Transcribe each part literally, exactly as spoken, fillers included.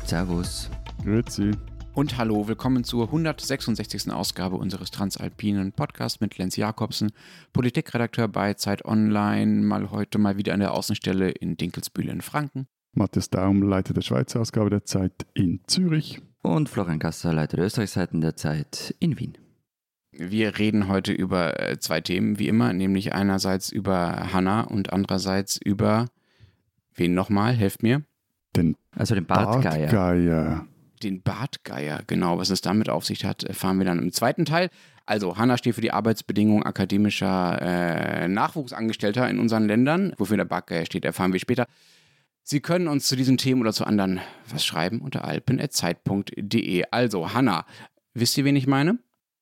Servus. Grüezi. Und hallo, willkommen zur hundertsechsundsechzigsten Ausgabe unseres Transalpinen Podcasts mit Lenz Jakobsen, Politikredakteur bei Zeit Online, mal heute mal wieder an der Außenstelle in Dinkelsbühl in Franken. Matthias Daum, Leiter der Schweizer Ausgabe der Zeit in Zürich. Und Florian Gasser, Leiter der Österreichseiten der Zeit in Wien. Wir reden heute über zwei Themen, wie immer, nämlich einerseits über Hanna und andererseits über, wen nochmal, helft mir? Den also den Bartgeier. Bartgeier. Den Bartgeier, genau, was es damit auf sich hat, erfahren wir dann im zweiten Teil. Also, Hanna steht für die Arbeitsbedingungen akademischer äh, Nachwuchsangestellter in unseren Ländern. Wofür der Bartgeier steht, erfahren wir später. Sie können uns zu diesen Themen oder zu anderen was schreiben unter alpen at zeit punkt de. Also, Hanna, wisst ihr, wen ich meine?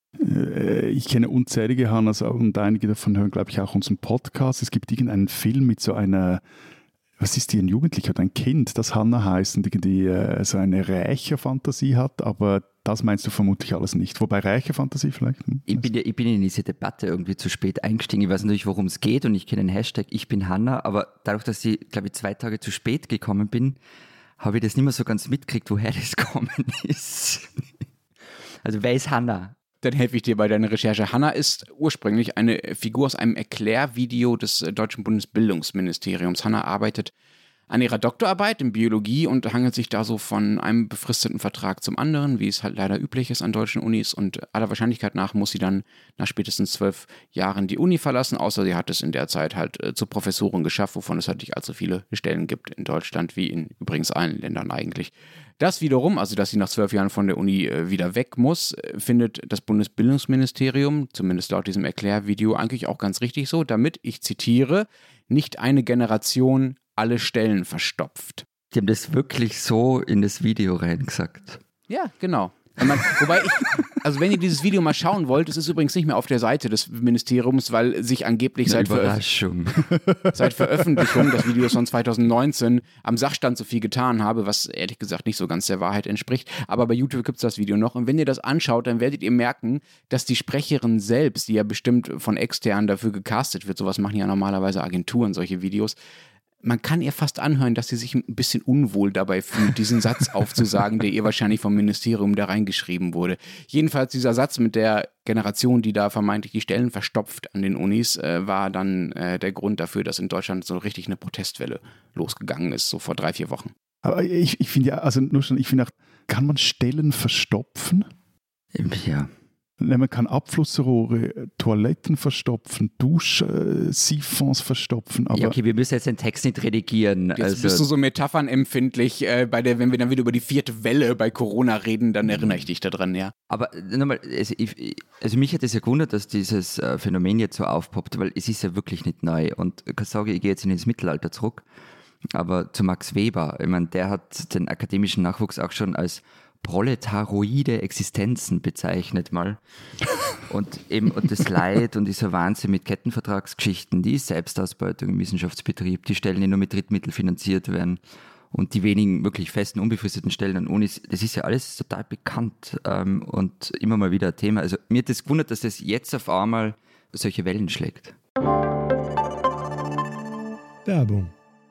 Äh, ich kenne unzählige Hannas und einige davon hören, glaube ich, auch unseren Podcast. Es gibt irgendeinen Film mit so einer... Was ist die, ein Jugendlicher oder ein Kind, das Hanna heißt und irgendwie äh, so eine Rächerfantasie hat, aber das meinst du vermutlich alles nicht. Wobei Rächerfantasie vielleicht? Hm? Ich bin, ja, ich bin in diese Debatte irgendwie zu spät eingestiegen. Ich weiß natürlich, worum es geht und ich kenne den Hashtag Ich bin Hanna, aber dadurch, dass ich, glaube ich, zwei Tage zu spät gekommen bin, habe ich das nicht mehr so ganz mitgekriegt, woher das gekommen ist. Also wer ist Hanna? Dann helfe ich dir bei deiner Recherche. Hanna ist ursprünglich eine Figur aus einem Erklärvideo des deutschen Bundesbildungsministeriums. Hanna arbeitet an ihrer Doktorarbeit in Biologie und hangelt sich da so von einem befristeten Vertrag zum anderen, wie es halt leider üblich ist an deutschen Unis. Und aller Wahrscheinlichkeit nach muss sie dann nach spätestens zwölf Jahren die Uni verlassen, außer sie hat es in der Zeit halt äh, zur Professorin geschafft, wovon es halt nicht allzu viele Stellen gibt in Deutschland, wie in übrigens allen Ländern eigentlich. Das wiederum, also dass sie nach zwölf Jahren von der Uni äh, wieder weg muss, äh, findet das Bundesbildungsministerium, zumindest laut diesem Erklärvideo, eigentlich auch ganz richtig so, damit, ich zitiere, nicht eine Generation alle Stellen verstopft. Die haben das wirklich so in das Video reingesagt. Ja, genau. Man, wobei ich, also wenn ihr dieses Video mal schauen wollt, es ist übrigens nicht mehr auf der Seite des Ministeriums, weil sich angeblich seit, Überraschung. Veröf- seit Veröffentlichung des Videos von zweitausendneunzehn am Sachstand so viel getan habe, was ehrlich gesagt nicht so ganz der Wahrheit entspricht. Aber bei YouTube gibt es das Video noch. Und wenn ihr das anschaut, dann werdet ihr merken, dass die Sprecherin selbst, die ja bestimmt von extern dafür gecastet wird, sowas machen ja normalerweise Agenturen, solche Videos, man kann ihr fast anhören, dass sie sich ein bisschen unwohl dabei fühlt, diesen Satz aufzusagen, der ihr wahrscheinlich vom Ministerium da reingeschrieben wurde. Jedenfalls dieser Satz mit der Generation, die da vermeintlich die Stellen verstopft an den Unis, äh, war dann äh, der Grund dafür, dass in Deutschland so richtig eine Protestwelle losgegangen ist, so vor drei, vier Wochen. Aber ich, ich finde ja, also nur schon, ich finde auch, kann man Stellen verstopfen? Ja. Man kann Abflussrohre, Toiletten verstopfen, Duschsiphons verstopfen. Aber Ja, okay, wir müssen jetzt den Text nicht redigieren. Jetzt also, bist du so metaphernempfindlich, äh, bei der, wenn wir dann wieder über die vierte Welle bei Corona reden, dann erinnere ich dich daran, ja. Aber nochmal, also, ich, also mich hat es ja gewundert, dass dieses äh, Phänomen jetzt so aufpoppt, weil es ist ja wirklich nicht neu. Und ich kann sagen, ich gehe jetzt in das Mittelalter zurück, aber zu Max Weber, ich meine, der hat den akademischen Nachwuchs auch schon als proletaroide Existenzen bezeichnet mal. Und eben und das Leid und dieser Wahnsinn mit Kettenvertragsgeschichten, die Selbstausbeutung im Wissenschaftsbetrieb, die Stellen, die nur mit Drittmitteln finanziert werden und die wenigen wirklich festen, unbefristeten Stellen an Unis, das ist ja alles total bekannt ähm, und immer mal wieder ein Thema. Also mir hat das gewundert, dass das jetzt auf einmal solche Wellen schlägt. Werbung.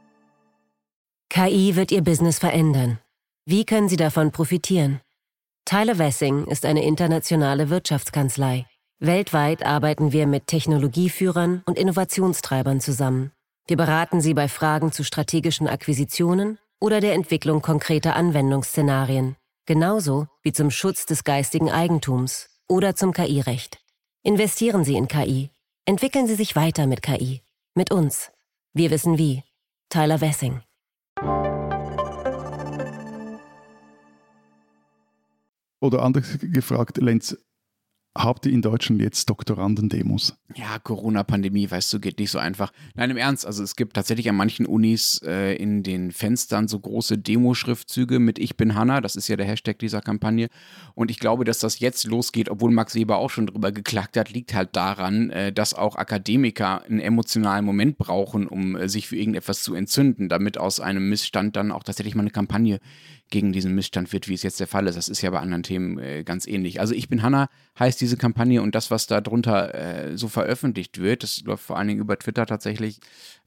K I wird Ihr Business verändern. Wie können Sie davon profitieren? Tyler Wessing ist eine internationale Wirtschaftskanzlei. Weltweit arbeiten wir mit Technologieführern und Innovationstreibern zusammen. Wir beraten Sie bei Fragen zu strategischen Akquisitionen oder der Entwicklung konkreter Anwendungsszenarien, genauso wie zum Schutz des geistigen Eigentums oder zum K I-Recht. Investieren Sie in K I. Entwickeln Sie sich weiter mit K I. Mit uns. Wir wissen wie. Tyler Wessing. Oder anders gefragt, Lenz, habt ihr in Deutschland jetzt Doktorandendemos? Ja, Corona-Pandemie, weißt du, geht nicht so einfach. Nein, im Ernst, also es gibt tatsächlich an manchen Unis äh, in den Fenstern so große Demoschriftzüge mit Ich bin Hanna, das ist ja der Hashtag dieser Kampagne. Und ich glaube, dass das jetzt losgeht, obwohl Max Weber auch schon drüber geklagt hat, liegt halt daran, äh, dass auch Akademiker einen emotionalen Moment brauchen, um äh, sich für irgendetwas zu entzünden, damit aus einem Missstand dann auch tatsächlich mal eine Kampagne gegen diesen Missstand wird, wie es jetzt der Fall ist. Das ist ja bei anderen Themen äh, ganz ähnlich. Also Ich bin Hanna heißt diese Kampagne und das, was da drunter äh, so veröffentlicht wird, das läuft vor allen Dingen über Twitter tatsächlich,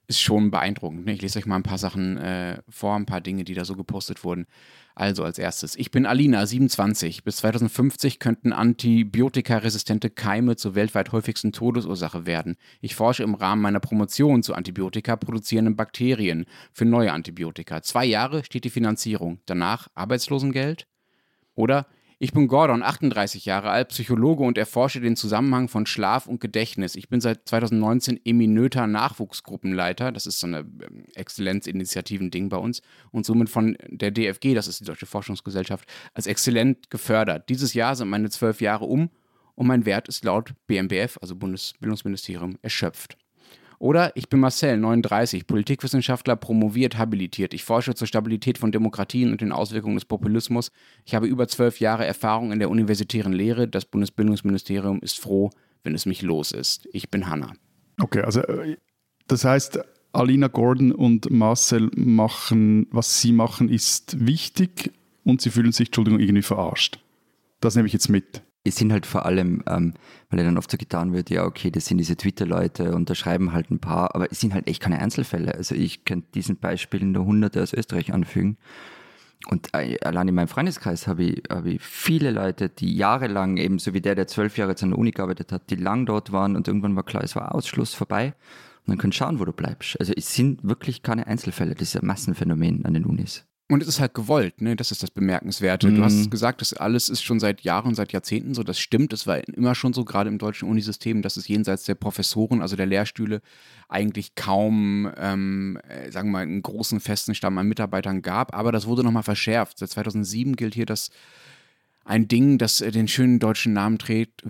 ist schon beeindruckend. Ne? Ich lese euch mal ein paar Sachen äh, vor, ein paar Dinge, die da so gepostet wurden. Also als erstes, ich bin Alina, siebenundzwanzig. Bis zweitausendfünfzig könnten antibiotikaresistente Keime zur weltweit häufigsten Todesursache werden. Ich forsche im Rahmen meiner Promotion zu Antibiotika produzierenden Bakterien für neue Antibiotika. Zwei Jahre steht die Finanzierung. Danach Arbeitslosengeld. Oder ich bin Gordon, achtunddreißig Jahre alt, Psychologe und erforsche den Zusammenhang von Schlaf und Gedächtnis. Ich bin seit zweitausendneunzehn Eminöter Nachwuchsgruppenleiter. Das ist so eine Exzellenzinitiativen-Ding bei uns. Und somit von der D F G, das ist die Deutsche Forschungsgesellschaft, als exzellent gefördert. Dieses Jahr sind meine zwölf Jahre um und mein Wert ist laut B M B F, also Bundesbildungsministerium, erschöpft. Oder ich bin Marcel, neununddreißig, Politikwissenschaftler, promoviert, habilitiert. Ich forsche zur Stabilität von Demokratien und den Auswirkungen des Populismus. Ich habe über zwölf Jahre Erfahrung in der universitären Lehre. Das Bundesbildungsministerium ist froh, wenn es mich los ist. Ich bin Hanna. Okay, also das heißt, Alina Gordon und Marcel machen, was sie machen, ist wichtig und sie fühlen sich, Entschuldigung, irgendwie verarscht. Das nehme ich jetzt mit. Es sind halt vor allem, ähm, weil ja dann oft so getan wird, ja okay, das sind diese Twitter-Leute und da schreiben halt ein paar, aber es sind halt echt keine Einzelfälle. Also ich könnte diesen Beispielen nur Hunderte aus Österreich anfügen. Und äh, allein in meinem Freundeskreis habe ich, hab ich viele Leute, die jahrelang, eben so wie der, der zwölf Jahre jetzt an der Uni gearbeitet hat, die lang dort waren und irgendwann war klar, es war Ausschluss vorbei. Und dann kannst du schauen, wo du bleibst. Also es sind wirklich keine Einzelfälle, das ist ein Massenphänomen an den Unis. Und es ist halt gewollt, ne? Das ist das Bemerkenswerte. Mhm. Du hast gesagt, das alles ist schon seit Jahren, seit Jahrzehnten so. Das stimmt, es war immer schon so, gerade im deutschen Unisystem, dass es jenseits der Professoren, also der Lehrstühle, eigentlich kaum, ähm, sagen wir mal, einen großen festen Stamm an Mitarbeitern gab. Aber das wurde nochmal verschärft. Seit zweitausendsieben gilt hier das ein Ding, das den schönen deutschen Namen trägt,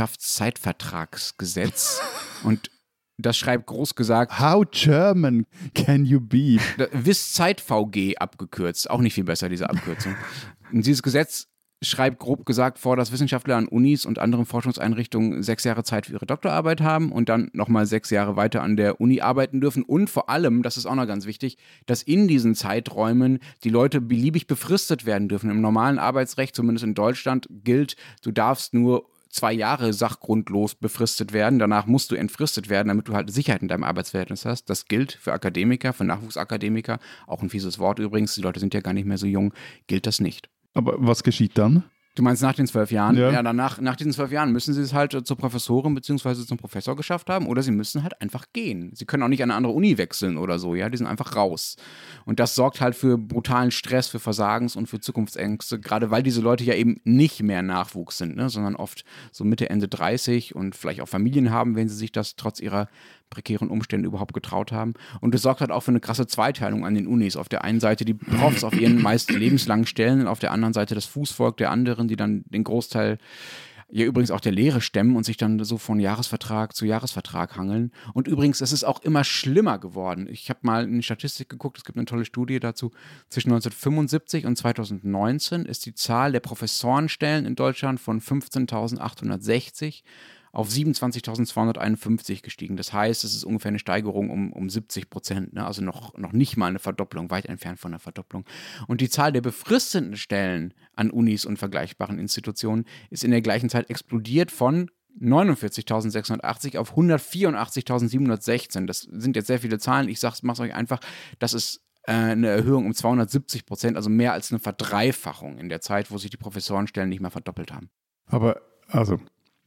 Wissenschaftszeitvertragsgesetz. Und das schreibt groß gesagt. How German can you be? WIS-Zeit-V G abgekürzt. Auch nicht viel besser, diese Abkürzung. Und dieses Gesetz schreibt grob gesagt vor, dass Wissenschaftler an Unis und anderen Forschungseinrichtungen sechs Jahre Zeit für ihre Doktorarbeit haben und dann nochmal sechs Jahre weiter an der Uni arbeiten dürfen. Und vor allem, das ist auch noch ganz wichtig, dass in diesen Zeiträumen die Leute beliebig befristet werden dürfen. Im normalen Arbeitsrecht, zumindest in Deutschland, gilt, du darfst nur zwei Jahre sachgrundlos befristet werden. Danach musst du entfristet werden, damit du halt Sicherheit in deinem Arbeitsverhältnis hast. Das gilt für Akademiker, für Nachwuchsakademiker. Auch ein fieses Wort übrigens. Die Leute sind ja gar nicht mehr so jung. Gilt das nicht. Aber was geschieht dann? Du meinst nach den zwölf Jahren? Ja, ja danach, nach diesen zwölf Jahren müssen sie es halt zur Professorin bzw. zum Professor geschafft haben oder sie müssen halt einfach gehen. Sie können auch nicht an eine andere Uni wechseln oder so, ja, die sind einfach raus. Und das sorgt halt für brutalen Stress, für Versagens- und für Zukunftsängste, gerade weil diese Leute ja eben nicht mehr Nachwuchs sind, ne, sondern oft so Mitte, Ende dreißig und vielleicht auch Familien haben, wenn sie sich das trotz ihrer prekären Umstände überhaupt getraut haben. Und es sorgt halt auch für eine krasse Zweiteilung an den Unis. Auf der einen Seite die Profs auf ihren meist lebenslangen Stellen und auf der anderen Seite das Fußvolk der anderen, die dann den Großteil ja übrigens auch der Lehre stemmen und sich dann so von Jahresvertrag zu Jahresvertrag hangeln. Und übrigens, es ist auch immer schlimmer geworden. Ich habe mal eine Statistik geguckt, es gibt eine tolle Studie dazu. Zwischen neunzehnhundertfünfundsiebzig und zweitausendneunzehn ist die Zahl der Professorenstellen in Deutschland von fünfzehntausendachthundertsechzig auf siebenundzwanzigtausendzweihunderteinundfünfzig gestiegen. Das heißt, es ist ungefähr eine Steigerung um, um siebzig Prozent, ne? Also noch, noch nicht mal eine Verdopplung, weit entfernt von einer Verdopplung. Und die Zahl der befristeten Stellen an Unis und vergleichbaren Institutionen ist in der gleichen Zeit explodiert von neunundvierzigtausendsechshundertachtzig auf hundertvierundachtzigtausendsiebenhundertsechzehn. Das sind jetzt sehr viele Zahlen. Ich mache es euch einfach, das ist äh, eine Erhöhung um zweihundertsiebzig Prozent, also mehr als eine Verdreifachung in der Zeit, wo sich die Professorenstellen nicht mehr verdoppelt haben. Aber, also...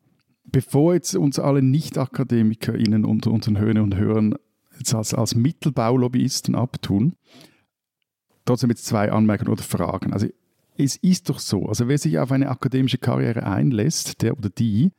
Bevor jetzt uns alle Nicht-AkademikerInnen unter unseren Hörerinnen und Hörern jetzt als, als Mittelbaulobbyisten abtun, trotzdem jetzt zwei Anmerkungen oder Fragen. Also es ist doch so, also wer sich auf eine akademische Karriere einlässt, der oder die,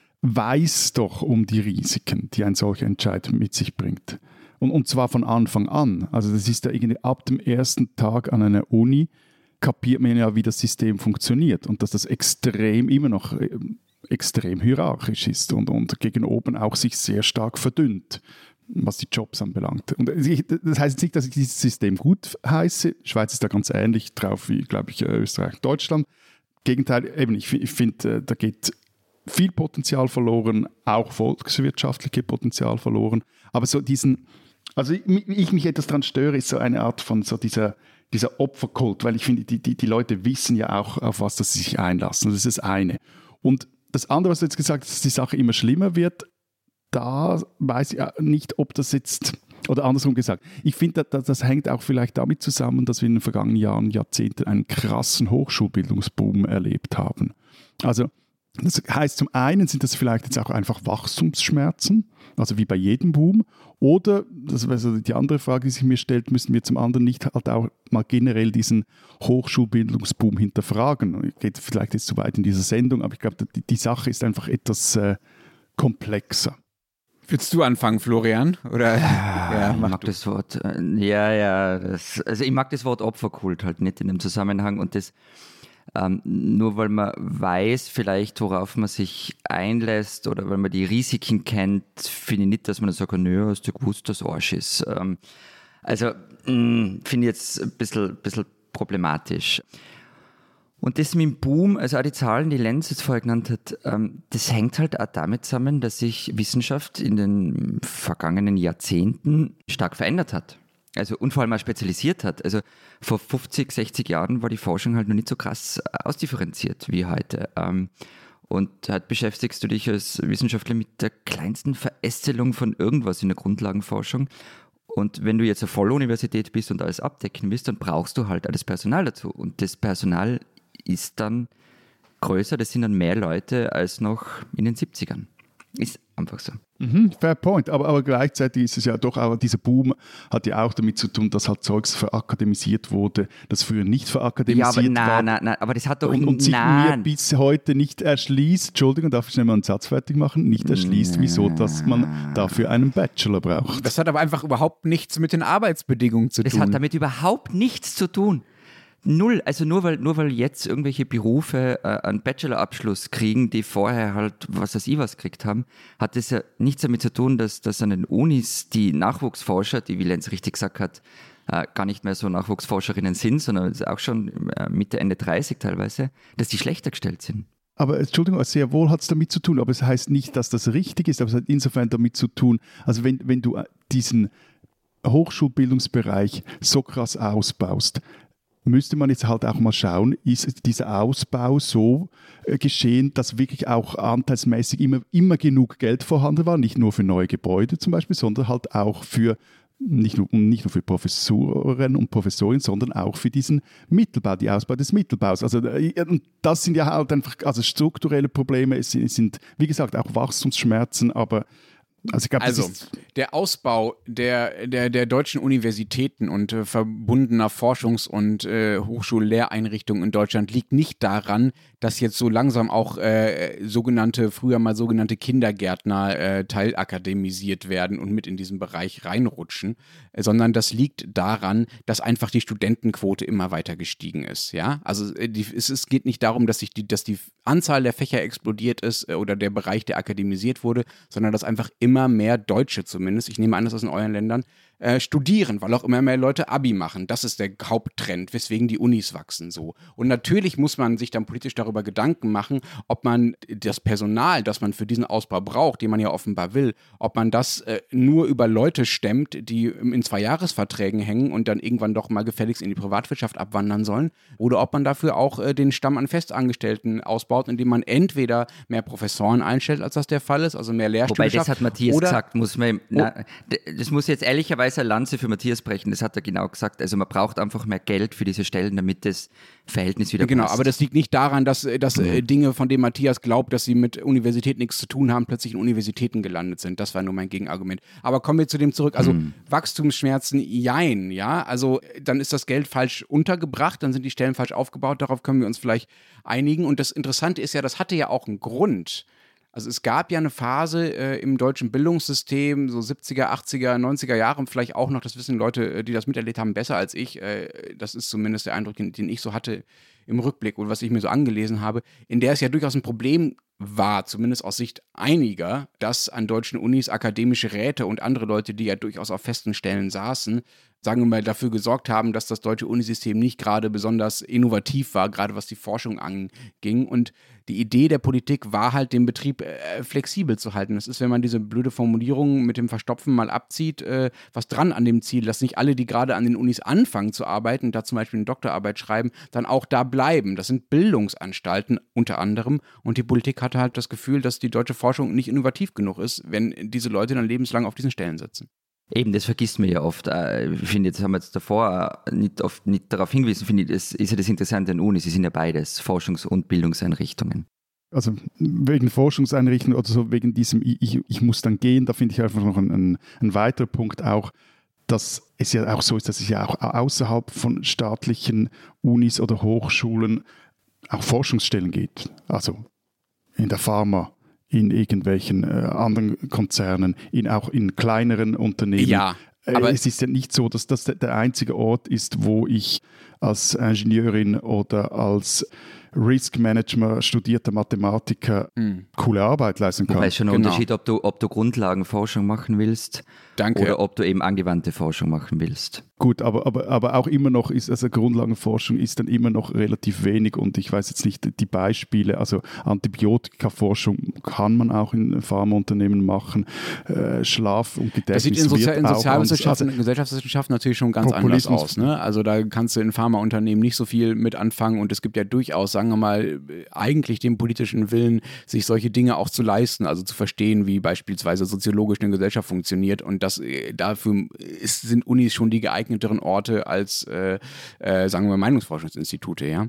weiß doch um die Risiken, die ein solcher Entscheid mit sich bringt. Und, und zwar von Anfang an. Also das ist ja irgendwie ab dem ersten Tag an einer Uni, kapiert man ja, wie das System funktioniert und dass das extrem immer noch extrem hierarchisch ist und, und gegen oben auch sich sehr stark verdünnt, was die Jobs anbelangt. Und das heißt jetzt nicht, dass ich dieses System gut heiße. Die Schweiz ist da ganz ähnlich drauf wie, glaube ich, Österreich, Deutschland. Gegenteil, eben, ich, ich finde, da geht viel Potenzial verloren, auch volkswirtschaftliches Potenzial verloren. Aber so diesen, also ich, ich mich etwas daran störe, ist so eine Art von so dieser, dieser Opferkult, weil ich finde, die, die, die Leute wissen ja auch, auf was sie sich einlassen. Das ist das eine. Und das andere, was du jetzt gesagt hast, dass die Sache immer schlimmer wird, da weiß ich nicht, ob das jetzt, Oder andersrum gesagt, ich finde, das, das hängt auch vielleicht damit zusammen, dass wir in den vergangenen Jahren, Jahrzehnten einen krassen Hochschulbildungsboom erlebt haben. Also das heißt, zum einen sind das vielleicht jetzt auch einfach Wachstumsschmerzen, also wie bei jedem Boom, oder, das ist also die andere Frage, die sich mir stellt, müssen wir zum anderen nicht halt auch mal generell diesen Hochschulbildungsboom hinterfragen. Geht vielleicht jetzt zu weit in dieser Sendung, aber ich glaube, die, die Sache ist einfach etwas äh, komplexer. Willst du anfangen, Florian? Oder? Ja, ich mag du. das Wort, ja, ja, das, also ich mag das Wort Opferkult halt nicht in dem Zusammenhang und das Ähm, nur weil man weiß vielleicht, worauf man sich einlässt oder weil man die Risiken kennt, finde ich nicht, dass man dann sagt, nö, hast du gewusst, dass Arsch ist. Ähm, also finde ich jetzt ein bisschen, bisschen problematisch. Und das mit dem Boom, also auch die Zahlen, die Lenz jetzt vorher genannt hat, ähm, das hängt halt auch damit zusammen, dass sich Wissenschaft in den vergangenen Jahrzehnten stark verändert hat. Also und vor allem auch spezialisiert hat. Also vor fünfzig, sechzig Jahren war die Forschung halt noch nicht so krass ausdifferenziert wie heute. Und halt beschäftigst du dich als Wissenschaftler mit der kleinsten Verästelung von irgendwas in der Grundlagenforschung. Und wenn du jetzt eine Volluniversität bist und alles abdecken willst, dann brauchst du halt alles Personal dazu. Und das Personal ist dann größer, das sind dann mehr Leute als noch in den siebzigern. Ist einfach so. Mhm, fair point, aber, aber gleichzeitig ist es ja doch auch, dieser Boom hat ja auch damit zu tun, dass halt Zeugs verakademisiert wurde, das früher nicht verakademisiert ja, aber war. Nein, nein, nein, aber das hat doch... Und, und sich nein. mir bis heute nicht erschließt, Entschuldigung, darf ich schnell mal einen Satz fertig machen, nicht erschließt, wieso, dass man dafür einen Bachelor braucht. Das hat aber einfach überhaupt nichts mit den Arbeitsbedingungen zu das tun. Das hat damit überhaupt nichts zu tun. Null, also nur weil, nur weil jetzt irgendwelche Berufe äh, einen Bachelorabschluss kriegen, die vorher halt was weiß ich was gekriegt haben, hat das ja nichts damit zu tun, dass, dass an den Unis die Nachwuchsforscher, die wie Lenz richtig gesagt hat, äh, gar nicht mehr so Nachwuchsforscherinnen sind, sondern auch schon äh, Mitte, Ende dreißig teilweise, dass die schlechter gestellt sind. Aber Entschuldigung, sehr wohl hat es damit zu tun, aber es heißt nicht, dass das richtig ist, aber es hat insofern damit zu tun, also wenn, wenn du diesen Hochschulbildungsbereich so krass ausbaust, müsste man jetzt halt auch mal schauen, ist dieser Ausbau so äh, geschehen, dass wirklich auch anteilsmäßig immer, immer genug Geld vorhanden war, nicht nur für neue Gebäude zum Beispiel, sondern halt auch für, nicht nur, nicht nur für Professoren und Professorinnen, sondern auch für diesen Mittelbau, die Ausbau des Mittelbaus. Also äh, das sind ja halt einfach also strukturelle Probleme, es sind, es sind wie gesagt auch Wachstumsschmerzen, aber Also, ich glaub, also das ist der Ausbau der, der, der deutschen Universitäten und äh, verbundener Forschungs- und äh, Hochschullehreinrichtungen in Deutschland liegt nicht daran, dass jetzt so langsam auch äh, sogenannte, früher mal sogenannte Kindergärtner äh, teilakademisiert werden und mit in diesen Bereich reinrutschen, äh, sondern das liegt daran, dass einfach die Studentenquote immer weiter gestiegen ist. Ja? Also äh, die, es, es geht nicht darum, dass, sich die, dass die Anzahl der Fächer explodiert ist äh, oder der Bereich, der akademisiert wurde, sondern dass einfach immer mehr Deutsche zumindest, ich nehme an, dass das in euren Ländern, äh, studieren, weil auch immer mehr Leute Abi machen. Das ist der Haupttrend, weswegen die Unis wachsen so. Und natürlich muss man sich dann politisch darüber Gedanken machen, ob man das Personal, das man für diesen Ausbau braucht, den man ja offenbar will, ob man das äh, nur über Leute stemmt, die in Zweijahresverträgen hängen und dann irgendwann doch mal gefälligst in die Privatwirtschaft abwandern sollen, oder ob man dafür auch äh, den Stamm an Festangestellten ausbaut, indem man entweder mehr Professoren einstellt, als das der Fall ist, also mehr Lehrstühle Wobei, schafft, das hat Matthias oder, gesagt, muss man, na, das muss jetzt ehrlicherweise eine Lanze für Matthias brechen, das hat er genau gesagt, also man braucht einfach mehr Geld für diese Stellen, damit das Verhältnis wieder genau, passt. aber das liegt nicht daran, dass, dass ja. äh, Dinge, von denen Matthias glaubt, dass sie mit Universität nichts zu tun haben, plötzlich in Universitäten gelandet sind. Das war nur mein Gegenargument. Aber kommen wir zu dem zurück. Also hm. Wachstumsschmerzen, jein, ja. Also dann ist das Geld falsch untergebracht, dann sind die Stellen falsch aufgebaut. Darauf können wir uns vielleicht einigen. Und das Interessante ist ja, das hatte ja auch einen Grund. Also es gab ja eine Phase äh, im deutschen Bildungssystem, so siebziger, achtziger, neunziger Jahre, vielleicht auch noch, das wissen Leute, die das miterlebt haben, besser als ich. Äh, das ist zumindest der Eindruck, den, den ich so hatte im Rückblick und was ich mir so angelesen habe, in der es ja durchaus ein Problem war, zumindest aus Sicht einiger, dass an deutschen Unis akademische Räte und andere Leute, die ja durchaus auf festen Stellen saßen, sagen wir mal, dafür gesorgt haben, dass das deutsche Unisystem nicht gerade besonders innovativ war, gerade was die Forschung anging. Und die Idee der Politik war halt, den Betrieb äh, flexibel zu halten. Das ist, wenn man diese blöde Formulierung mit dem Verstopfen mal abzieht, äh, was dran an dem Ziel, dass nicht alle, die gerade an den Unis anfangen zu arbeiten, da zum Beispiel eine Doktorarbeit schreiben, dann auch da bleiben. Das sind Bildungsanstalten unter anderem. Und die Politik hatte halt das Gefühl, dass die deutsche Forschung nicht innovativ genug ist, wenn diese Leute dann lebenslang auf diesen Stellen sitzen. Eben, das vergisst man ja oft. Ich finde, jetzt haben wir jetzt davor nicht, oft nicht darauf hingewiesen, finde ich, das ist ja das Interessante an Unis, sie sind ja beides, Forschungs- und Bildungseinrichtungen. Also wegen Forschungseinrichtungen oder so, wegen diesem ich, ich muss dann gehen, da finde ich einfach noch ein, ein weiterer Punkt auch, dass es ja auch so ist, dass es ja auch außerhalb von staatlichen Unis oder Hochschulen auch Forschungsstellen gibt. Also in der Pharma, in irgendwelchen äh, anderen Konzernen, in, auch in kleineren Unternehmen. Ja, aber äh, es ist ja nicht so, dass das der einzige Ort ist, wo ich als Ingenieurin oder als Risk Management, studierter Mathematiker, mhm. coole Arbeit leisten kann. Wobei es schon ein genau. Unterschied, ob du, ob du Grundlagenforschung machen willst Danke. oder ob du eben angewandte Forschung machen willst. Gut, aber, aber, aber auch immer noch ist, also Grundlagenforschung ist dann immer noch relativ wenig und ich weiß jetzt nicht die Beispiele, also Antibiotikaforschung kann man auch in Pharmaunternehmen machen, äh, Schlaf- und Gedächtnis. Das sieht in, Sozi- in Sozialwissenschaften und also, Gesellschaftswissenschaften natürlich schon ganz anders aus. Ne? Also da kannst du in Pharmaunternehmen nicht so viel mit anfangen und es gibt ja durchaus, sagen wir mal, eigentlich den politischen Willen, sich solche Dinge auch zu leisten, also zu verstehen, wie beispielsweise soziologisch eine Gesellschaft funktioniert und das, dafür ist, sind Unis schon die geeigneten Orte als, äh, äh, sagen wir, Meinungsforschungsinstitute, ja.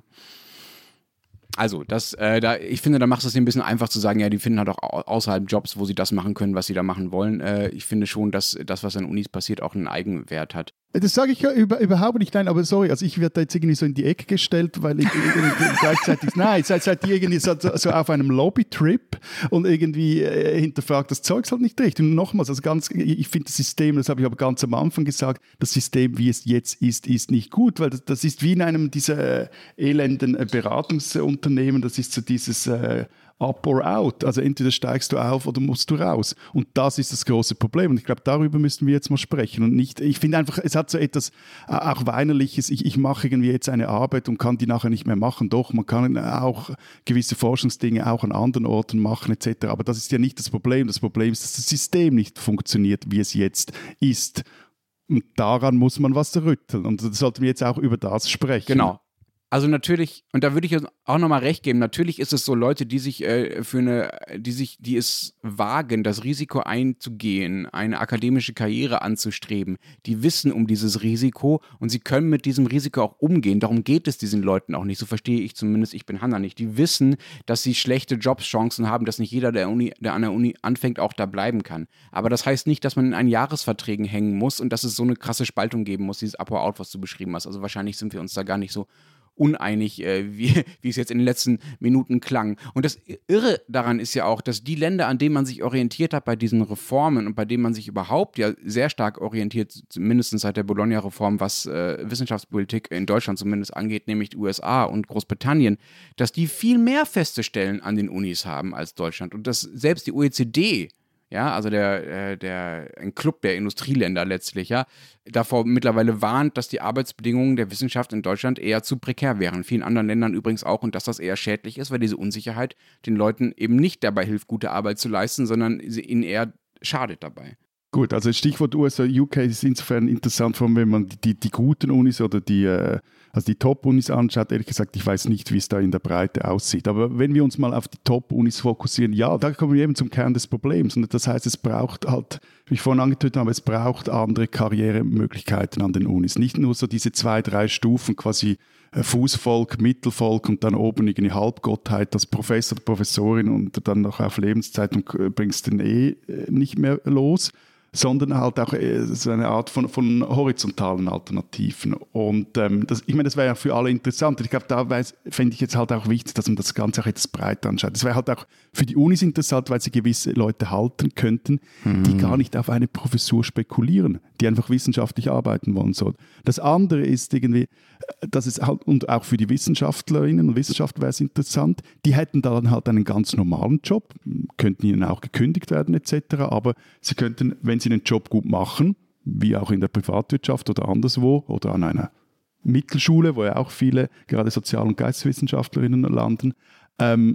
Also, das, äh, da, ich finde, da macht es ein bisschen einfach zu sagen, ja, die finden halt auch außerhalb Jobs, wo sie das machen können, was sie da machen wollen. Äh, ich finde schon, dass das, was an Unis passiert, auch einen Eigenwert hat. Das sage ich ja über, überhaupt nicht, nein, aber sorry, also ich werde da jetzt irgendwie so in die Ecke gestellt, weil ich irgendwie gleichzeitig, nein, seid, seid ihr irgendwie so, so auf einem Lobby-Trip und irgendwie äh, hinterfragt das Zeugs halt nicht richtig. Und nochmals, also ganz, ich finde das System, das habe ich aber ganz am Anfang gesagt, das System, wie es jetzt ist, ist nicht gut, weil das, das ist wie in einem dieser äh, elenden äh, Beratungsunternehmen, das ist so dieses äh, up or out, also entweder steigst du auf oder musst du raus. Und das ist das große Problem. Und ich glaube, darüber müssten wir jetzt mal sprechen. Und nicht, ich finde einfach, es hat so etwas äh, auch Weinerliches. Ich, ich mache irgendwie jetzt eine Arbeit und kann die nachher nicht mehr machen. Doch, man kann auch gewisse Forschungsdinge auch an anderen Orten machen et cetera. Aber das ist ja nicht das Problem. Das Problem ist, dass das System nicht funktioniert, wie es jetzt ist. Und daran muss man was rütteln. Und da sollten wir jetzt auch über das sprechen. Genau. Also natürlich, und da würde ich auch nochmal recht geben, natürlich ist es so Leute, die sich äh, für eine, die sich, die es wagen, das Risiko einzugehen, eine akademische Karriere anzustreben, die wissen um dieses Risiko und sie können mit diesem Risiko auch umgehen. Darum geht es diesen Leuten auch nicht, so verstehe ich zumindest, ich bin Hanna nicht. Die wissen, dass sie schlechte Jobschancen haben, dass nicht jeder, der, Uni, der an der Uni anfängt, auch da bleiben kann. Aber das heißt nicht, dass man in einen Jahresverträgen hängen muss und dass es so eine krasse Spaltung geben muss, dieses Up or Out, was du beschrieben hast. Also wahrscheinlich sind wir uns da gar nicht so uneinig, äh, wie, wie es jetzt in den letzten Minuten klang. Und das Irre daran ist ja auch, dass die Länder, an denen man sich orientiert hat bei diesen Reformen und bei denen man sich überhaupt ja sehr stark orientiert, mindestens seit der Bologna-Reform, was äh, Wissenschaftspolitik in Deutschland zumindest angeht, nämlich die U S A und Großbritannien, dass die viel mehr feste Stellen an den Unis haben als Deutschland. Und dass selbst die O E C D, ja, also der, der, ein Club der Industrieländer letztlich, ja, davor mittlerweile warnt, dass die Arbeitsbedingungen der Wissenschaft in Deutschland eher zu prekär wären. In vielen anderen Ländern übrigens auch und dass das eher schädlich ist, weil diese Unsicherheit den Leuten eben nicht dabei hilft, gute Arbeit zu leisten, sondern ihnen eher schadet dabei. Gut, also Stichwort U S A, U K ist insofern interessant, vor allem wenn man die, die, die guten Unis oder die, also die Top-Unis anschaut. Ehrlich gesagt, ich weiß nicht, wie es da in der Breite aussieht. Aber wenn wir uns mal auf die Top-Unis fokussieren, ja, da kommen wir eben zum Kern des Problems. Und das heißt, es braucht halt, wie ich vorhin angetötet habe, es braucht andere Karrieremöglichkeiten an den Unis. Nicht nur so diese zwei, drei Stufen, quasi Fußvolk, Mittelvolk und dann oben irgendwie Halbgottheit als Professor oder Professorin und dann noch auf Lebenszeit und bringst den eh nicht mehr los, sondern halt auch so eine Art von, von horizontalen Alternativen. Und ähm, das, ich meine, das wäre ja für alle interessant. Ich glaube, da fände ich jetzt halt auch wichtig, dass man das Ganze auch etwas breiter anschaut. Das wäre halt auch für die Unis interessant, weil sie gewisse Leute halten könnten, mhm. die gar nicht auf eine Professur spekulieren, die einfach wissenschaftlich arbeiten wollen sollen. Das andere ist irgendwie, dass es halt, und auch für die Wissenschaftlerinnen und Wissenschaftler wäre es interessant, die hätten dann halt einen ganz normalen Job, könnten ihnen auch gekündigt werden et cetera, aber sie könnten, wenn sie den Job gut machen, wie auch in der Privatwirtschaft oder anderswo oder an einer Mittelschule, wo ja auch viele, gerade Sozial- und Geisteswissenschaftlerinnen landen, ähm,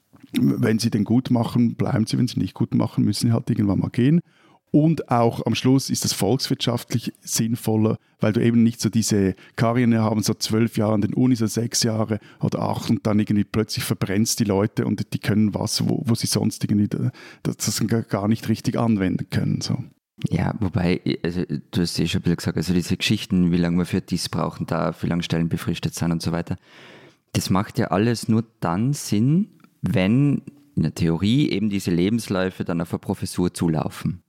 wenn sie den gut machen, bleiben sie, wenn sie nicht gut machen, müssen sie halt irgendwann mal gehen. Und auch am Schluss ist das volkswirtschaftlich sinnvoller, weil du eben nicht so diese Karriere haben, so zwölf Jahre an den Unis, so sechs Jahre oder acht und dann irgendwie plötzlich verbrennst die Leute und die können was, wo, wo sie sonst irgendwie das gar nicht richtig anwenden können. So. Ja, wobei, also du hast eh schon ein bisschen gesagt, also diese Geschichten, wie lange man für dies brauchen darf, wie lange Stellen befristet sind und so weiter, das macht ja alles nur dann Sinn, wenn in der Theorie eben diese Lebensläufe dann auf eine Professur zulaufen.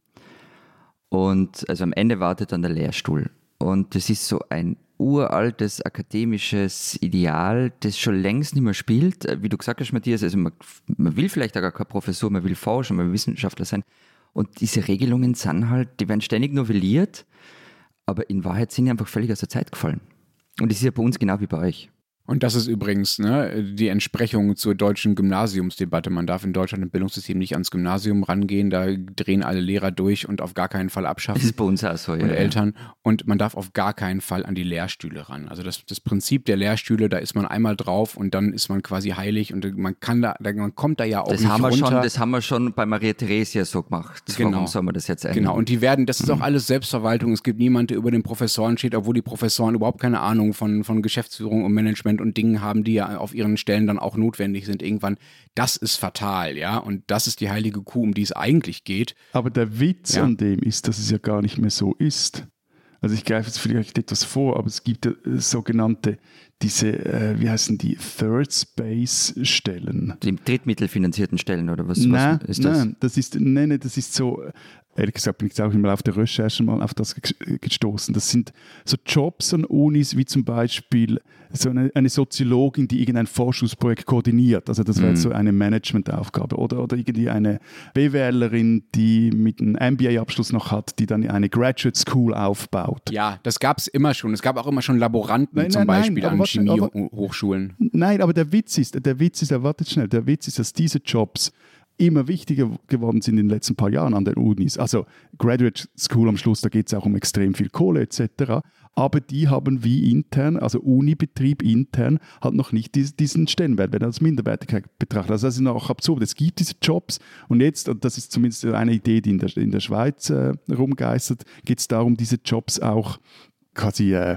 Und also am Ende wartet dann der Lehrstuhl. Und das ist so ein uraltes akademisches Ideal, das schon längst nicht mehr spielt. Wie du gesagt hast, Matthias, also man, man will vielleicht auch gar keine Professur, man will forschen, man will Wissenschaftler sein. Und diese Regelungen sind halt, die werden ständig novelliert, aber in Wahrheit sind die einfach völlig aus der Zeit gefallen. Und das ist ja bei uns genau wie bei euch. Und das ist übrigens ne, die Entsprechung zur deutschen Gymnasiumsdebatte. Man darf in Deutschland im Bildungssystem nicht ans Gymnasium rangehen, da drehen alle Lehrer durch und auf gar keinen Fall abschaffen. Das ist bei uns auch so, ja. Und Eltern. Und man darf auf gar keinen Fall an die Lehrstühle ran. Also das, das Prinzip der Lehrstühle, da ist man einmal drauf und dann ist man quasi heilig und man kann da, man kommt da ja auch das nicht haben wir runter. Schon, das haben wir schon bei Maria Theresia so gemacht. Genau. Warum soll man das jetzt ändern? Genau, und die werden, das ist auch alles Selbstverwaltung. Es gibt niemanden, der über den Professoren steht, obwohl die Professoren überhaupt keine Ahnung von, von Geschäftsführung und Management und Dingen haben, die ja auf ihren Stellen dann auch notwendig sind irgendwann. Das ist fatal, ja, und das ist die heilige Kuh, um die es eigentlich geht. Aber der Witz ja. an dem ist, dass es ja gar nicht mehr so ist. Also ich greife jetzt vielleicht etwas vor, aber es gibt ja sogenannte, diese, äh, wie heißen die, Third Space Stellen. Die drittmittelfinanzierten Stellen oder was, nein, was ist das? Nein, das ist, nein, nein, das ist so, ehrlich gesagt bin ich jetzt auch immer auf der Recherche mal auf das gestoßen. Das sind so Jobs an Unis, wie zum Beispiel so eine, eine Soziologin, die irgendein Forschungsprojekt koordiniert. Also das wäre mhm. jetzt so eine Managementaufgabe. Oder, oder irgendwie eine B W Lerin, die mit einem M B A-Abschluss noch hat, die dann eine Graduate School aufbaut. Ja, das gab es immer schon. Es gab auch immer schon Laboranten nein, zum nein, Beispiel nein, an was, Chemiehochschulen. Nein, aber der Witz ist, der Witz ist, er wartet schnell, der Witz ist, dass diese Jobs immer wichtiger geworden sind in den letzten paar Jahren an den Unis. Also Graduate School am Schluss, da geht es auch um extrem viel Kohle et cetera. Aber die haben wie intern, also Unibetrieb intern, halt noch nicht diesen Stellenwert, wenn er als Minderwertigkeit betrachtet. Also das ist auch absurd. Es gibt diese Jobs und jetzt, und das ist zumindest eine Idee, die in der, in der Schweiz äh, rumgeistert, geht es darum, diese Jobs auch quasi äh,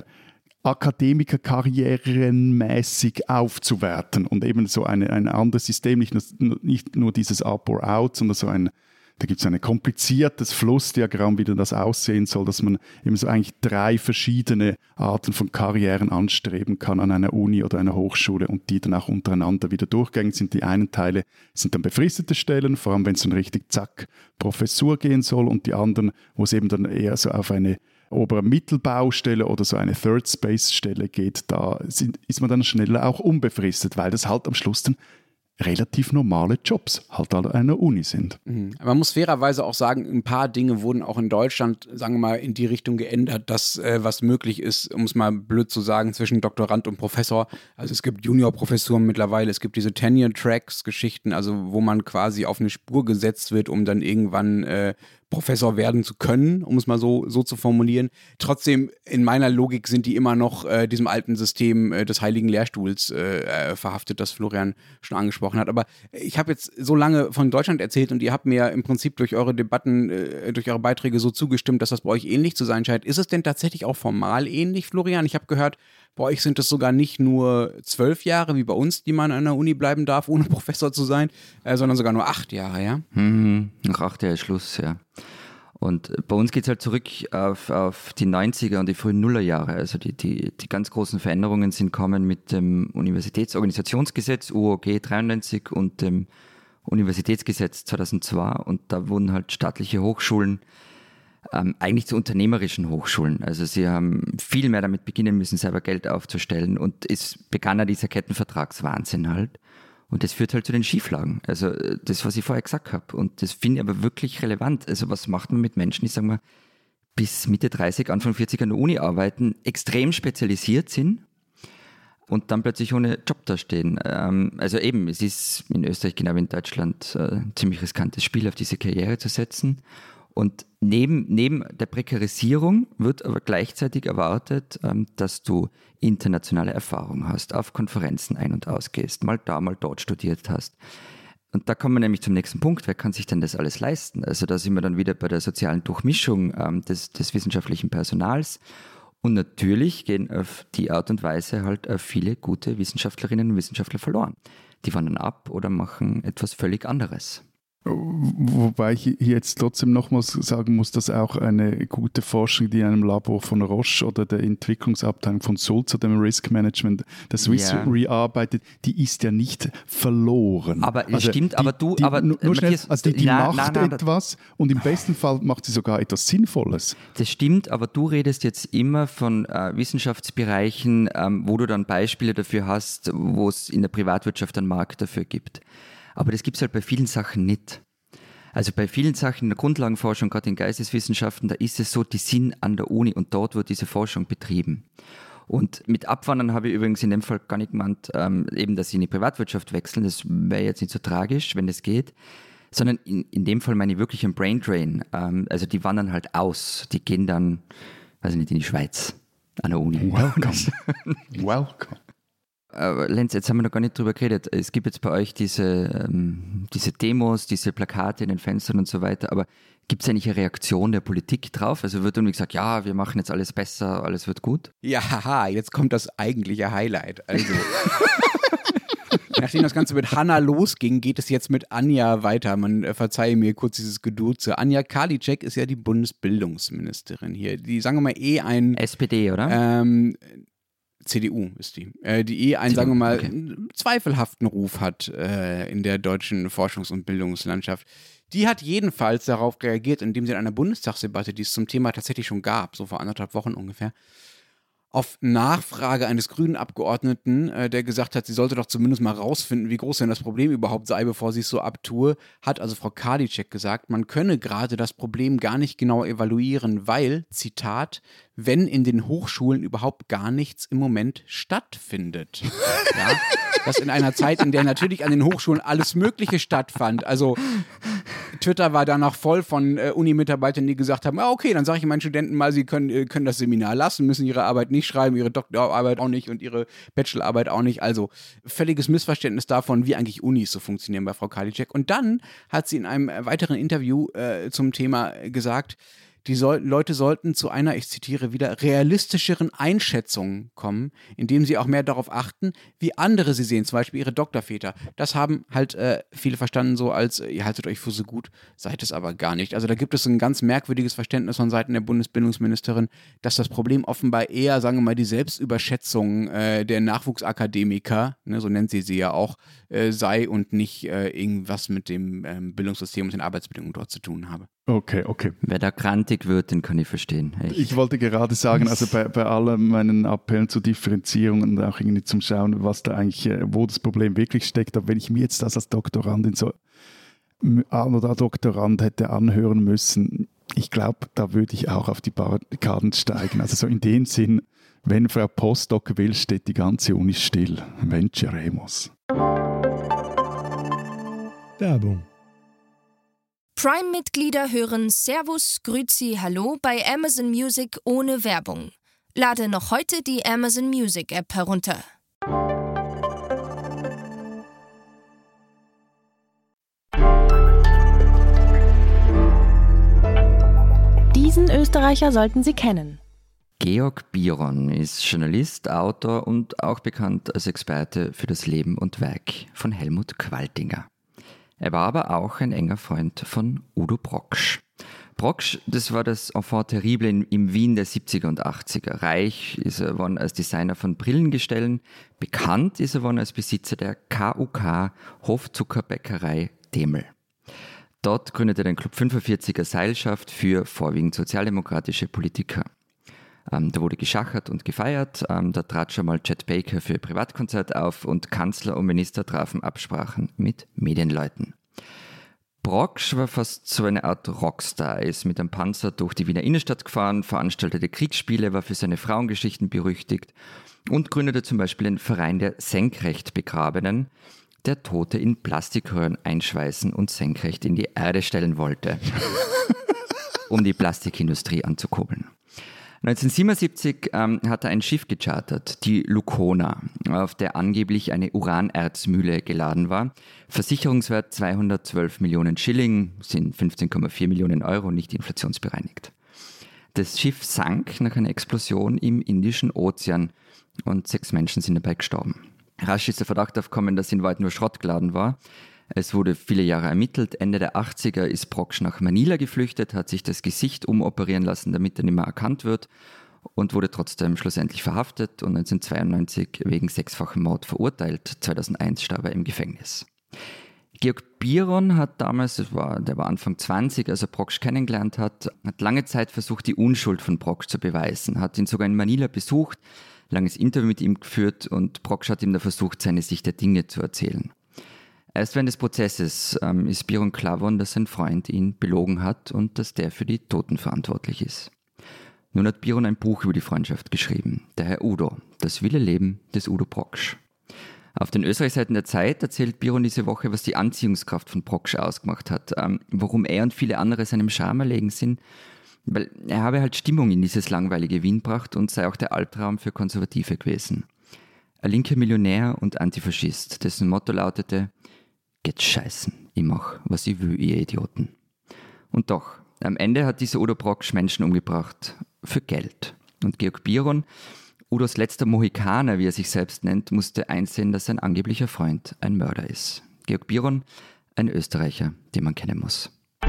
akademikerkarrierenmäßig aufzuwerten und eben so eine, ein anderes System, nicht nur, nicht nur dieses Up or Out, sondern so ein, da gibt es ein kompliziertes Flussdiagramm, wie das aussehen soll, dass man eben so eigentlich drei verschiedene Arten von Karrieren anstreben kann an einer Uni oder einer Hochschule und die dann auch untereinander wieder durchgängig sind. Die einen Teile sind dann befristete Stellen, vor allem wenn es dann richtig zack Professur gehen soll, und die anderen, wo es eben dann eher so auf eine obere Mittelbaustelle oder so eine Third Space Stelle geht, da sind, ist man dann schneller auch unbefristet, weil das halt am Schluss dann relativ normale Jobs halt an einer Uni sind. Mhm. Man muss fairerweise auch sagen, ein paar Dinge wurden auch in Deutschland, sagen wir mal, in die Richtung geändert, dass äh, was möglich ist, um es mal blöd zu sagen, zwischen Doktorand und Professor. Also es gibt Juniorprofessuren mittlerweile, es gibt diese Tenure-Tracks-Geschichten, also wo man quasi auf eine Spur gesetzt wird, um dann irgendwann äh, Professor werden zu können, um es mal so, so zu formulieren. Trotzdem, in meiner Logik sind die immer noch äh, diesem alten System äh, des heiligen Lehrstuhls äh, verhaftet, das Florian schon angesprochen hat. Aber ich habe jetzt so lange von Deutschland erzählt und ihr habt mir im Prinzip durch eure Debatten, äh, durch eure Beiträge so zugestimmt, dass das bei euch ähnlich zu sein scheint. Ist es denn tatsächlich auch formal ähnlich, Florian? Ich habe gehört, bei euch sind es sogar nicht nur zwölf Jahre wie bei uns, die man an der Uni bleiben darf, ohne Professor zu sein, äh, sondern sogar nur acht Jahre, ja? Mhm, nach acht Jahren Schluss, ja. Und bei uns geht es halt zurück auf, auf die neunziger und die frühen Nullerjahre. Also die, die, die ganz großen Veränderungen sind kommen mit dem Universitätsorganisationsgesetz U O G dreiundneunzig und dem Universitätsgesetz zweitausendzwei. Und da wurden halt staatliche Hochschulen ähm, eigentlich zu unternehmerischen Hochschulen. Also sie haben viel mehr damit beginnen müssen, selber Geld aufzustellen. Und es begann ja dieser Kettenvertragswahnsinn halt. Und das führt halt zu den Schieflagen. Also das, was ich vorher gesagt habe. Und das finde ich aber wirklich relevant. Also was macht man mit Menschen, die, sagen wir, bis Mitte dreißig, Anfang vierzig an der Uni arbeiten, extrem spezialisiert sind und dann plötzlich ohne Job dastehen. Also eben, es ist in Österreich genau wie in Deutschland ein ziemlich riskantes Spiel, auf diese Karriere zu setzen. Und neben, neben der Prekarisierung wird aber gleichzeitig erwartet, dass du internationale Erfahrung hast, auf Konferenzen ein- und ausgehst, mal da, mal dort studiert hast. Und da kommen wir nämlich zum nächsten Punkt. Wer kann sich denn das alles leisten? Also da sind wir dann wieder bei der sozialen Durchmischung ähm, des, des wissenschaftlichen Personals. Und natürlich gehen auf die Art und Weise halt äh, viele gute Wissenschaftlerinnen und Wissenschaftler verloren. Die wandern ab oder machen etwas völlig anderes. Wobei ich hier jetzt trotzdem nochmals sagen muss, dass auch eine gute Forschung, die in einem Labor von Roche oder der Entwicklungsabteilung von Sulzer, dem Risk Management, der Swiss ja. Re arbeitet, die ist ja nicht verloren. Aber es also stimmt, die, aber du, die, aber nur schnell, Matthias, also die, die na, macht na, na, etwas und im besten Fall macht sie sogar etwas Sinnvolles. Das stimmt, aber du redest jetzt immer von äh, Wissenschaftsbereichen, ähm, wo du dann Beispiele dafür hast, wo es in der Privatwirtschaft einen Markt dafür gibt. Aber das gibt es halt bei vielen Sachen nicht. Also bei vielen Sachen in der Grundlagenforschung, gerade in Geisteswissenschaften, da ist es so, die sind an der Uni und dort wird diese Forschung betrieben. Und mit Abwandern habe ich übrigens in dem Fall gar nicht gemeint, ähm, eben, dass sie in die Privatwirtschaft wechseln, das wäre jetzt nicht so tragisch, wenn das geht, sondern in, in dem Fall meine ich wirklich einen Braindrain. Ähm, also die wandern halt aus, die gehen dann, weiß ich nicht, in die Schweiz an der Uni. Welcome. Welcome. Aber Lenz, jetzt haben wir noch gar nicht drüber geredet. Es gibt jetzt bei euch diese, ähm, diese Demos, diese Plakate in den Fenstern und so weiter, aber gibt es eigentlich eine Reaktion der Politik drauf? Also wird irgendwie gesagt, ja, wir machen jetzt alles besser, alles wird gut? Ja, haha, jetzt kommt das eigentliche Highlight. Also, nachdem das Ganze mit Hanna losging, geht es jetzt mit Anja weiter. Man äh, verzeihe mir kurz dieses Geduze. Anja Karliczek ist ja die Bundesbildungsministerin hier. Die, sagen wir mal, eh ein... S P D, oder? Ähm, C D U ist die, äh, die eh einen, C D U, sagen wir mal, okay. zweifelhaften Ruf hat äh, in der deutschen Forschungs- und Bildungslandschaft. Die hat jedenfalls darauf reagiert, indem sie in einer Bundestagsdebatte, die es zum Thema tatsächlich schon gab, so vor anderthalb Wochen ungefähr, auf Nachfrage eines grünen Abgeordneten, äh, der gesagt hat, sie sollte doch zumindest mal rausfinden, wie groß denn das Problem überhaupt sei, bevor sie es so abtue, hat also Frau Karliczek gesagt, man könne gerade das Problem gar nicht genau evaluieren, weil, Zitat, wenn in den Hochschulen überhaupt gar nichts im Moment stattfindet. Ja, das in einer Zeit, in der natürlich an den Hochschulen alles Mögliche stattfand. Also Twitter war danach voll von äh, Uni-Mitarbeitern, die gesagt haben, ah, okay, dann sage ich meinen Studenten mal, sie können, äh, können das Seminar lassen, müssen ihre Arbeit nicht schreiben, ihre Doktorarbeit auch nicht und ihre Bachelorarbeit auch nicht. Also völliges Missverständnis davon, wie eigentlich Unis so funktionieren bei Frau Karliczek. Und dann hat sie in einem weiteren Interview äh, zum Thema gesagt, die soll, Leute sollten zu einer, ich zitiere wieder, realistischeren Einschätzung kommen, indem sie auch mehr darauf achten, wie andere sie sehen, zum Beispiel ihre Doktorväter. Das haben halt äh, viele verstanden so als, ihr haltet euch für so gut, seid es aber gar nicht. Also da gibt es ein ganz merkwürdiges Verständnis von Seiten der Bundesbildungsministerin, dass das Problem offenbar eher, sagen wir mal, die Selbstüberschätzung äh, der Nachwuchsakademiker, ne, so nennt sie sie ja auch, äh, sei und nicht äh, irgendwas mit dem ähm, Bildungssystem und den Arbeitsbedingungen dort zu tun habe. Okay, okay. Wer da grantig wird, den kann ich verstehen. Echt. Ich wollte gerade sagen, also bei, bei allen meinen Appellen zur Differenzierung und auch irgendwie zum Schauen, was da eigentlich, wo das Problem wirklich steckt, aber wenn ich mir jetzt das als Doktorandin so oder Doktorand hätte anhören müssen, ich glaube, da würde ich auch auf die Barrikaden steigen. Also so in dem Sinn, wenn Frau Postdoc will, steht die ganze Uni still. Venceremos. Werbung. Prime-Mitglieder hören Servus, Grüezi, Hallo bei Amazon Music ohne Werbung. Lade noch heute die Amazon Music App herunter. Diesen Österreicher sollten Sie kennen. Georg Biron ist Journalist, Autor und auch bekannt als Experte für das Leben und Werk von Helmut Qualtinger. Er war aber auch ein enger Freund von Udo Brocksch. Brocksch, das war das Enfant terrible in, im Wien der siebziger und achtziger. Reich ist er geworden als Designer von Brillengestellen. Bekannt ist er worden als Besitzer der K U K Hofzuckerbäckerei Demel. Dort gründete er den Club fünfundvierziger Seilschaft für vorwiegend sozialdemokratische Politiker. Ähm, da wurde geschachert und gefeiert, ähm, da trat schon mal Chet Baker für Privatkonzert auf und Kanzler und Minister trafen Absprachen mit Medienleuten. Brocksch war fast so eine Art Rockstar. Er ist mit einem Panzer durch die Wiener Innenstadt gefahren, veranstaltete Kriegsspiele, war für seine Frauengeschichten berüchtigt und gründete zum Beispiel den Verein der Senkrechtbegrabenen, der Tote in Plastikröhren einschweißen und senkrecht in die Erde stellen wollte, um die Plastikindustrie anzukurbeln. neunzehnhundertsiebenundsiebzig ähm, hat er ein Schiff gechartert, die Lucona, auf der angeblich eine Uranerzmühle geladen war. Versicherungswert zweihundertzwölf Millionen Schilling, sind fünfzehn Komma vier Millionen Euro, nicht inflationsbereinigt. Das Schiff sank nach einer Explosion im Indischen Ozean und sechs Menschen sind dabei gestorben. Rasch ist der Verdacht aufgekommen, dass in Wahrheit nur Schrott geladen war. Es wurde viele Jahre ermittelt. Ende der achtziger ist Proksch nach Manila geflüchtet, hat sich das Gesicht umoperieren lassen, damit er nicht mehr erkannt wird und wurde trotzdem schlussendlich verhaftet und neunzehnhundertzweiundneunzig wegen sechsfachen Mord verurteilt. zweitausendeins starb er im Gefängnis. Georg Biron hat damals, das war, der war Anfang zwanzig, als er Proksch kennengelernt hat, hat lange Zeit versucht, die Unschuld von Proksch zu beweisen, hat ihn sogar in Manila besucht, langes Interview mit ihm geführt und Proksch hat ihm da versucht, seine Sicht der Dinge zu erzählen. Erst während des Prozesses ähm, ist Biron klar geworden, dass sein Freund ihn belogen hat und dass der für die Toten verantwortlich ist. Nun hat Biron ein Buch über die Freundschaft geschrieben, der Herr Udo, das wilde Leben des Udo Proksch. Auf den Österreichseiten der Zeit erzählt Biron diese Woche, was die Anziehungskraft von Proksch ausgemacht hat, ähm, warum er und viele andere seinem Charme erlegen sind, weil er habe halt Stimmung in dieses langweilige Wien gebracht und sei auch der Albtraum für Konservative gewesen. Ein linker Millionär und Antifaschist, dessen Motto lautete: Geht scheißen, ich mach, was ich will, ihr Idioten. Und doch, am Ende hat dieser Udo Proksch Menschen umgebracht, für Geld. Und Georg Biron, Udos letzter Mohikaner, wie er sich selbst nennt, musste einsehen, dass sein angeblicher Freund ein Mörder ist. Georg Biron, ein Österreicher, den man kennen muss.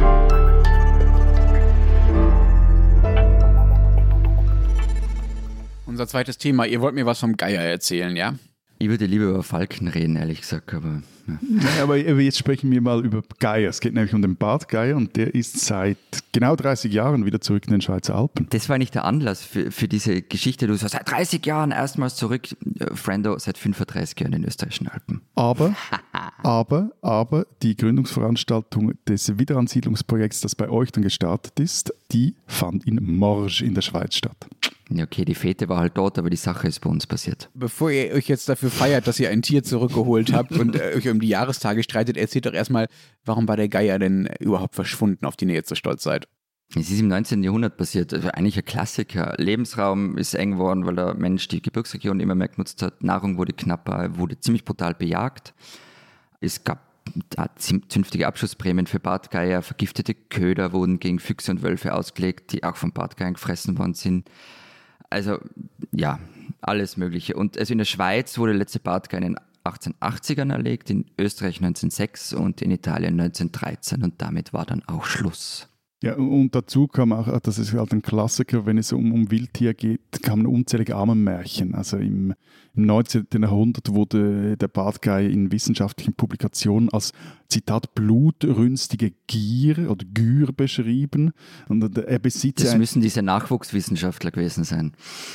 Unser zweites Thema, ihr wollt mir was vom Geier erzählen, ja? Ich würde lieber über Falken reden, ehrlich gesagt, aber... Ja. Ja, aber jetzt sprechen wir mal über Geier. Es geht nämlich um den Bart Geier und der ist seit genau dreißig Jahren wieder zurück in den Schweizer Alpen. Das war nicht der Anlass für, für diese Geschichte. Du sagst, seit dreißig Jahren erstmals zurück, Frendo, seit fünfunddreißig Jahren in den österreichischen Alpen. Aber, aber, aber die Gründungsveranstaltung des Wiederansiedlungsprojekts, das bei euch dann gestartet ist, die fand in Morges in der Schweiz statt. Ja, okay, die Fete war halt dort, aber die Sache ist bei uns passiert. Bevor ihr euch jetzt dafür feiert, dass ihr ein Tier zurückgeholt habt und äh, euch um die Jahrestage streitet, erzählt doch erstmal, warum war der Geier denn überhaupt verschwunden, auf den ihr jetzt so stolz seid? Es ist im neunzehnten Jahrhundert passiert, also eigentlich ein Klassiker. Lebensraum ist eng geworden, weil der Mensch die Gebirgsregion immer mehr genutzt hat. Nahrung wurde knapper, wurde ziemlich brutal bejagt. Es gab zünftige Abschussprämien für Bartgeier, vergiftete Köder wurden gegen Füchse und Wölfe ausgelegt, die auch von Bartgeiern gefressen worden sind. Also ja, alles Mögliche. Und also in der Schweiz wurde der letzte Bartgeier in den achtzehnhundertachtzigern erlegt, in Österreich neunzehnhundertsechs und in Italien neunzehnhundertdreizehn und damit war dann auch Schluss. Ja, und dazu kam auch, das ist halt ein Klassiker, wenn es um, um Wildtier geht, kamen unzählige Armenmärchen. Also im, im neunzehnten Jahrhundert wurde der Bartgeier in wissenschaftlichen Publikationen als, Zitat, blutrünstige Gier oder Gür beschrieben. Und er besitzt das müssen diese Nachwuchswissenschaftler gewesen sein.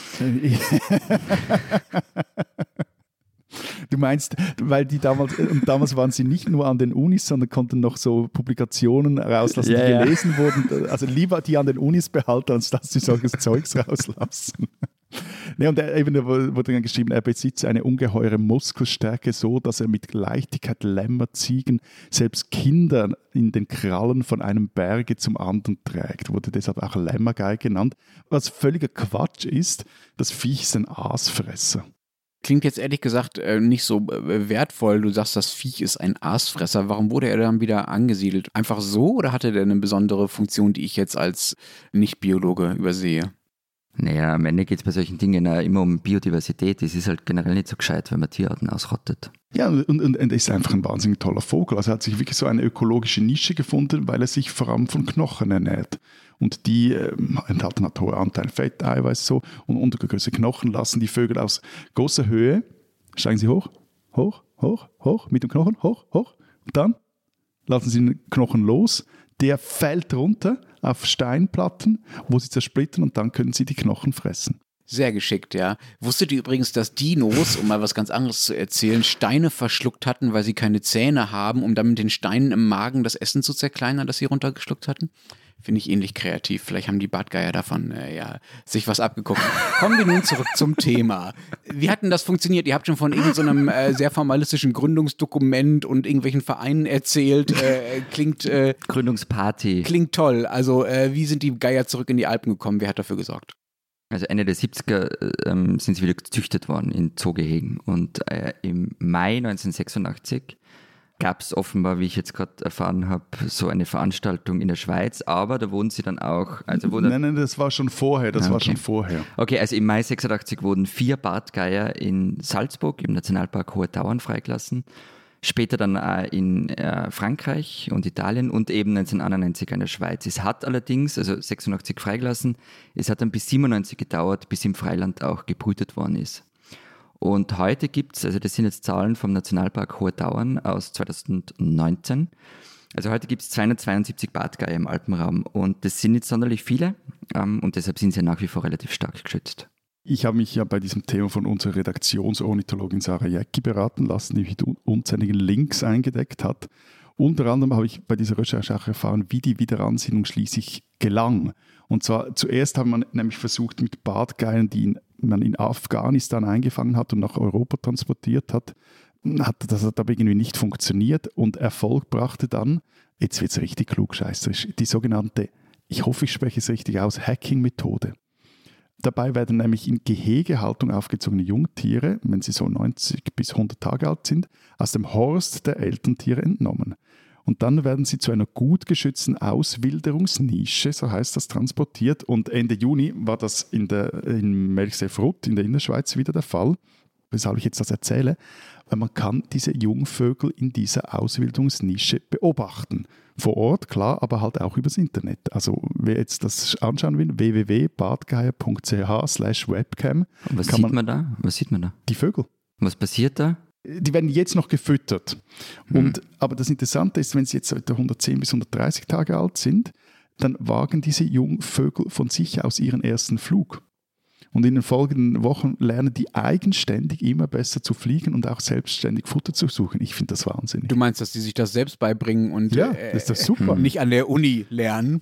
Du meinst, weil die damals, und damals waren sie nicht nur an den Unis, sondern konnten noch so Publikationen rauslassen, ja, die ja. gelesen wurden. Also lieber die an den Unis behalten, als dass sie solches Zeugs rauslassen. Ja, und er eben wurde dann geschrieben, er besitzt eine ungeheure Muskelstärke, so dass er mit Leichtigkeit Lämmer, Ziegen, selbst Kinder in den Krallen von einem Berge zum anderen trägt. Wurde deshalb auch Lämmergeier genannt. Was völliger Quatsch ist, das Viech ist ein Aasfresser. Klingt jetzt ehrlich gesagt nicht so wertvoll. Du sagst, das Viech ist ein Aasfresser. Warum wurde er dann wieder angesiedelt? Einfach so oder hatte der eine besondere Funktion, die ich jetzt als Nicht-Biologe übersehe? Naja, am Ende geht es bei solchen Dingen immer um Biodiversität. Es ist halt generell nicht so gescheit, wenn man Tierarten ausrottet. Ja, und, und, und er ist einfach ein wahnsinnig toller Vogel. Also er hat sich wirklich so eine ökologische Nische gefunden, weil er sich vor allem von Knochen ernährt. Und die äh, enthalten halt hohen Anteil Fett, Eiweiß so. Und unter größere Knochen lassen die Vögel aus großer Höhe, steigen sie hoch, hoch, hoch, hoch, mit dem Knochen, hoch, hoch. Und dann lassen sie den Knochen los. Der fällt runter auf Steinplatten, wo sie zersplittern und dann können sie die Knochen fressen. Sehr geschickt, ja. Wusstet ihr übrigens, dass Dinos, um mal was ganz anderes zu erzählen, Steine verschluckt hatten, weil sie keine Zähne haben, um dann mit den Steinen im Magen das Essen zu zerkleinern, das sie runtergeschluckt hatten? Finde ich ähnlich kreativ. Vielleicht haben die Bartgeier davon äh, ja, sich was abgeguckt. Kommen wir nun zurück zum Thema. Wie hat denn das funktioniert? Ihr habt schon von irgendeinem so äh, sehr formalistischen Gründungsdokument und irgendwelchen Vereinen erzählt. Äh, klingt äh, Gründungsparty. Klingt toll. Also äh, wie sind die Geier zurück in die Alpen gekommen? Wer hat dafür gesorgt? Also Ende der siebziger ähm, sind sie wieder gezüchtet worden in Zoogehegen. Und äh, im Mai neunzehnhundertsechsundachtzig gab es offenbar, wie ich jetzt gerade erfahren habe, so eine Veranstaltung in der Schweiz, aber da wurden sie dann auch... Also wurden nein, nein, das war schon vorher, das okay. war schon vorher. Okay, also im Mai sechsundachtzig wurden vier Bartgeier in Salzburg im Nationalpark Hohe Tauern freigelassen. Später dann auch in äh, Frankreich und Italien und eben neunzehnhunderteinundneunzig in der Schweiz. Es hat allerdings, also sechsundachtzig freigelassen, es hat dann bis siebenundneunzig gedauert, bis im Freiland auch gebrütet worden ist. Und heute gibt es, also das sind jetzt Zahlen vom Nationalpark Hohe Tauern aus zweitausendneunzehn, also heute gibt es zweihundertzweiundsiebzig Bartgeier im Alpenraum und das sind nicht sonderlich viele ähm, und deshalb sind sie nach wie vor relativ stark geschützt. Ich habe mich ja bei diesem Thema von unserer Redaktionsornithologin Sarah Jäcki beraten lassen, die mit unzähligen Links eingedeckt hat. Unter anderem habe ich bei dieser Recherche auch erfahren, wie die Wiederansiedlung schließlich gelang. Und zwar zuerst hat man nämlich versucht, mit Bartgeiern, die in, man in Afghanistan eingefangen hat und nach Europa transportiert hat, hat das hat aber irgendwie nicht funktioniert und Erfolg brachte dann, jetzt wird es richtig klugscheißerisch, die sogenannte, ich hoffe, ich spreche es richtig aus, Hacking-Methode. Dabei werden nämlich in Gehegehaltung aufgezogene Jungtiere, wenn sie so neunzig bis hundert Tage alt sind, aus dem Horst der Elterntiere entnommen. Und dann werden sie zu einer gut geschützten Auswilderungsnische, so heißt das, transportiert. Und Ende Juni war das in, der, in Melchsee-Frutt in der Innerschweiz wieder der Fall. Weshalb ich jetzt das erzähle? Weil man kann diese Jungvögel in dieser Auswilderungsnische beobachten. Vor Ort, klar, aber halt auch übers Internet. Also wer jetzt das anschauen will, w w w punkt bartgeier punkt c h slash webcam. Was sieht man, man da? Was sieht man da? Die Vögel. Was passiert da? Die werden jetzt noch gefüttert. Und, hm. Aber das Interessante ist, wenn sie jetzt etwa hundertzehn bis hundertdreißig Tage alt sind, dann wagen diese Jungvögel von sich aus ihren ersten Flug. Und in den folgenden Wochen lernen die eigenständig immer besser zu fliegen und auch selbstständig Futter zu suchen. Ich finde das wahnsinnig. Du meinst, dass die sich das selbst beibringen und ja, äh, das ist das super. nicht an der Uni lernen?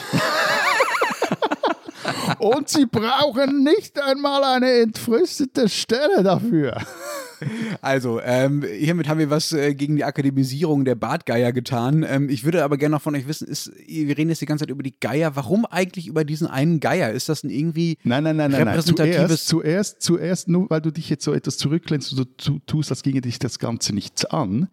Und sie brauchen nicht einmal eine entfristete Stelle dafür. Also, ähm, hiermit haben wir was äh, gegen die Akademisierung der Bartgeier getan. Ähm, ich würde aber gerne noch von euch wissen, ist, wir reden jetzt die ganze Zeit über die Geier. Warum eigentlich über diesen einen Geier? Ist das ein irgendwie nein, nein, nein, nein, repräsentatives... Zuerst, zuerst, zuerst, nur weil du dich jetzt so etwas zurücklehnst und du tust, als ginge dich das Ganze nichts an.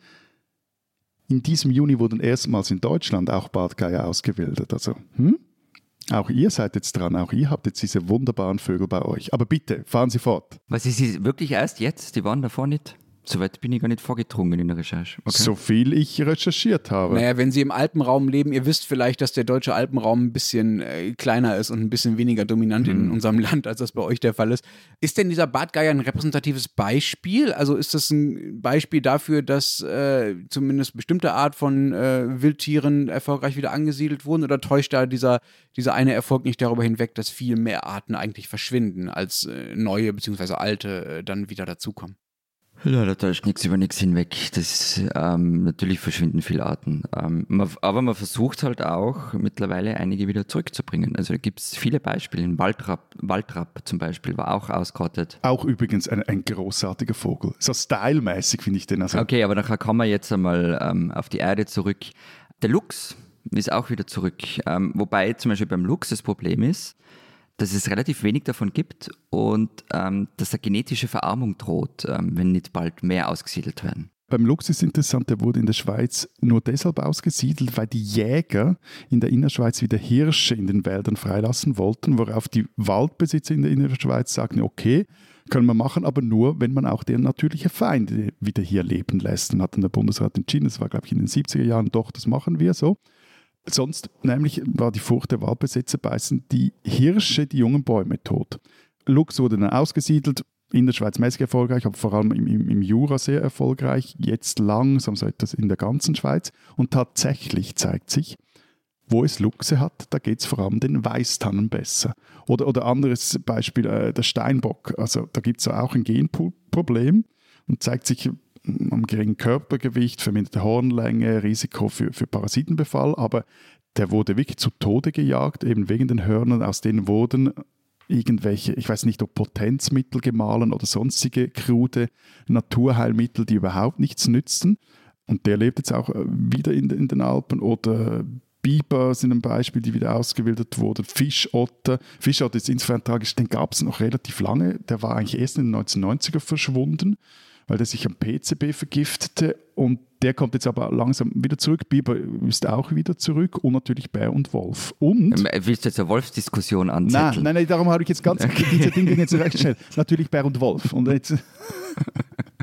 In diesem Juni wurden erstmals in Deutschland auch Bartgeier ausgewildert. Also, hm? Auch ihr seid jetzt dran, auch ihr habt jetzt diese wunderbaren Vögel bei euch. Aber bitte, fahren Sie fort. Was ist es wirklich erst jetzt? Die waren davor nicht? Soweit bin ich gar nicht vorgedrungen in der Recherche. Okay. So viel ich recherchiert habe. Naja, wenn Sie im Alpenraum leben, ihr wisst vielleicht, dass der deutsche Alpenraum ein bisschen äh, kleiner ist und ein bisschen weniger dominant mhm. in unserem Land, als das bei euch der Fall ist. Ist denn dieser Bartgeier ein repräsentatives Beispiel? Also ist das ein Beispiel dafür, dass äh, zumindest bestimmte Art von äh, Wildtieren erfolgreich wieder angesiedelt wurden? Oder täuscht da dieser, dieser eine Erfolg nicht darüber hinweg, dass viel mehr Arten eigentlich verschwinden, als äh, neue bzw. alte äh, dann wieder dazukommen? Ja, da täuscht nichts über nichts hinweg. Das, ähm, natürlich verschwinden viele Arten. Ähm, man, aber man versucht halt auch mittlerweile einige wieder zurückzubringen. Also da gibt es viele Beispiele. Ein Waldrapp, Waldrapp zum Beispiel war auch ausgerottet. Auch übrigens ein, ein großartiger Vogel. So stylmäßig finde ich den. Also. Okay, aber nachher kommen wir jetzt einmal ähm, auf die Erde zurück. Der Luchs ist auch wieder zurück. Ähm, wobei zum Beispiel beim Luchs das Problem ist, dass es relativ wenig davon gibt und ähm, dass eine genetische Verarmung droht, ähm, wenn nicht bald mehr ausgesiedelt werden. Beim Luchs ist interessant, der wurde in der Schweiz nur deshalb ausgesiedelt, weil die Jäger in der Innerschweiz wieder Hirsche in den Wäldern freilassen wollten, worauf die Waldbesitzer in der Innerschweiz sagten, okay, können wir machen, aber nur, wenn man auch deren natürliche Feinde wieder hier leben lässt. Dann hat dann der Bundesrat entschieden, das war glaube ich in den siebziger Jahren, doch, das machen wir so. Sonst nämlich war die Furcht der Waldbesitzer, beißen die Hirsche die jungen Bäume tot. Luchs wurde dann ausgesiedelt, in der Schweiz mäßig erfolgreich, aber vor allem im, im, im Jura sehr erfolgreich, jetzt langsam so etwas in der ganzen Schweiz. Und tatsächlich zeigt sich, wo es Luchse hat, da geht es vor allem den Weißtannen besser. Oder, oder anderes Beispiel, äh, der Steinbock. Also da gibt es auch ein Genproblem und zeigt sich am geringen Körpergewicht, verminderte Hornlänge, Risiko für, für Parasitenbefall, aber der wurde wirklich zu Tode gejagt, eben wegen den Hörnern, aus denen wurden irgendwelche, ich weiß nicht, ob Potenzmittel gemahlen oder sonstige krude Naturheilmittel, die überhaupt nichts nützen. Und der lebt jetzt auch wieder in, in den Alpen. Oder Biber sind ein Beispiel, die wieder ausgewildert wurden. Fischotter. Fischotter ist insofern tragisch, den gab es noch relativ lange. Der war eigentlich erst in den neunzehnhundertneunziger verschwunden, weil der sich am P C B vergiftete und der kommt jetzt aber langsam wieder zurück. Biber ist auch wieder zurück und natürlich Bär und Wolf. Und willst du jetzt eine Wolfsdiskussion anzetteln? Nein, nein, nein, darum habe ich jetzt ganz, diese Dinge jetzt recht schnell. Natürlich Bär und Wolf. Und jetzt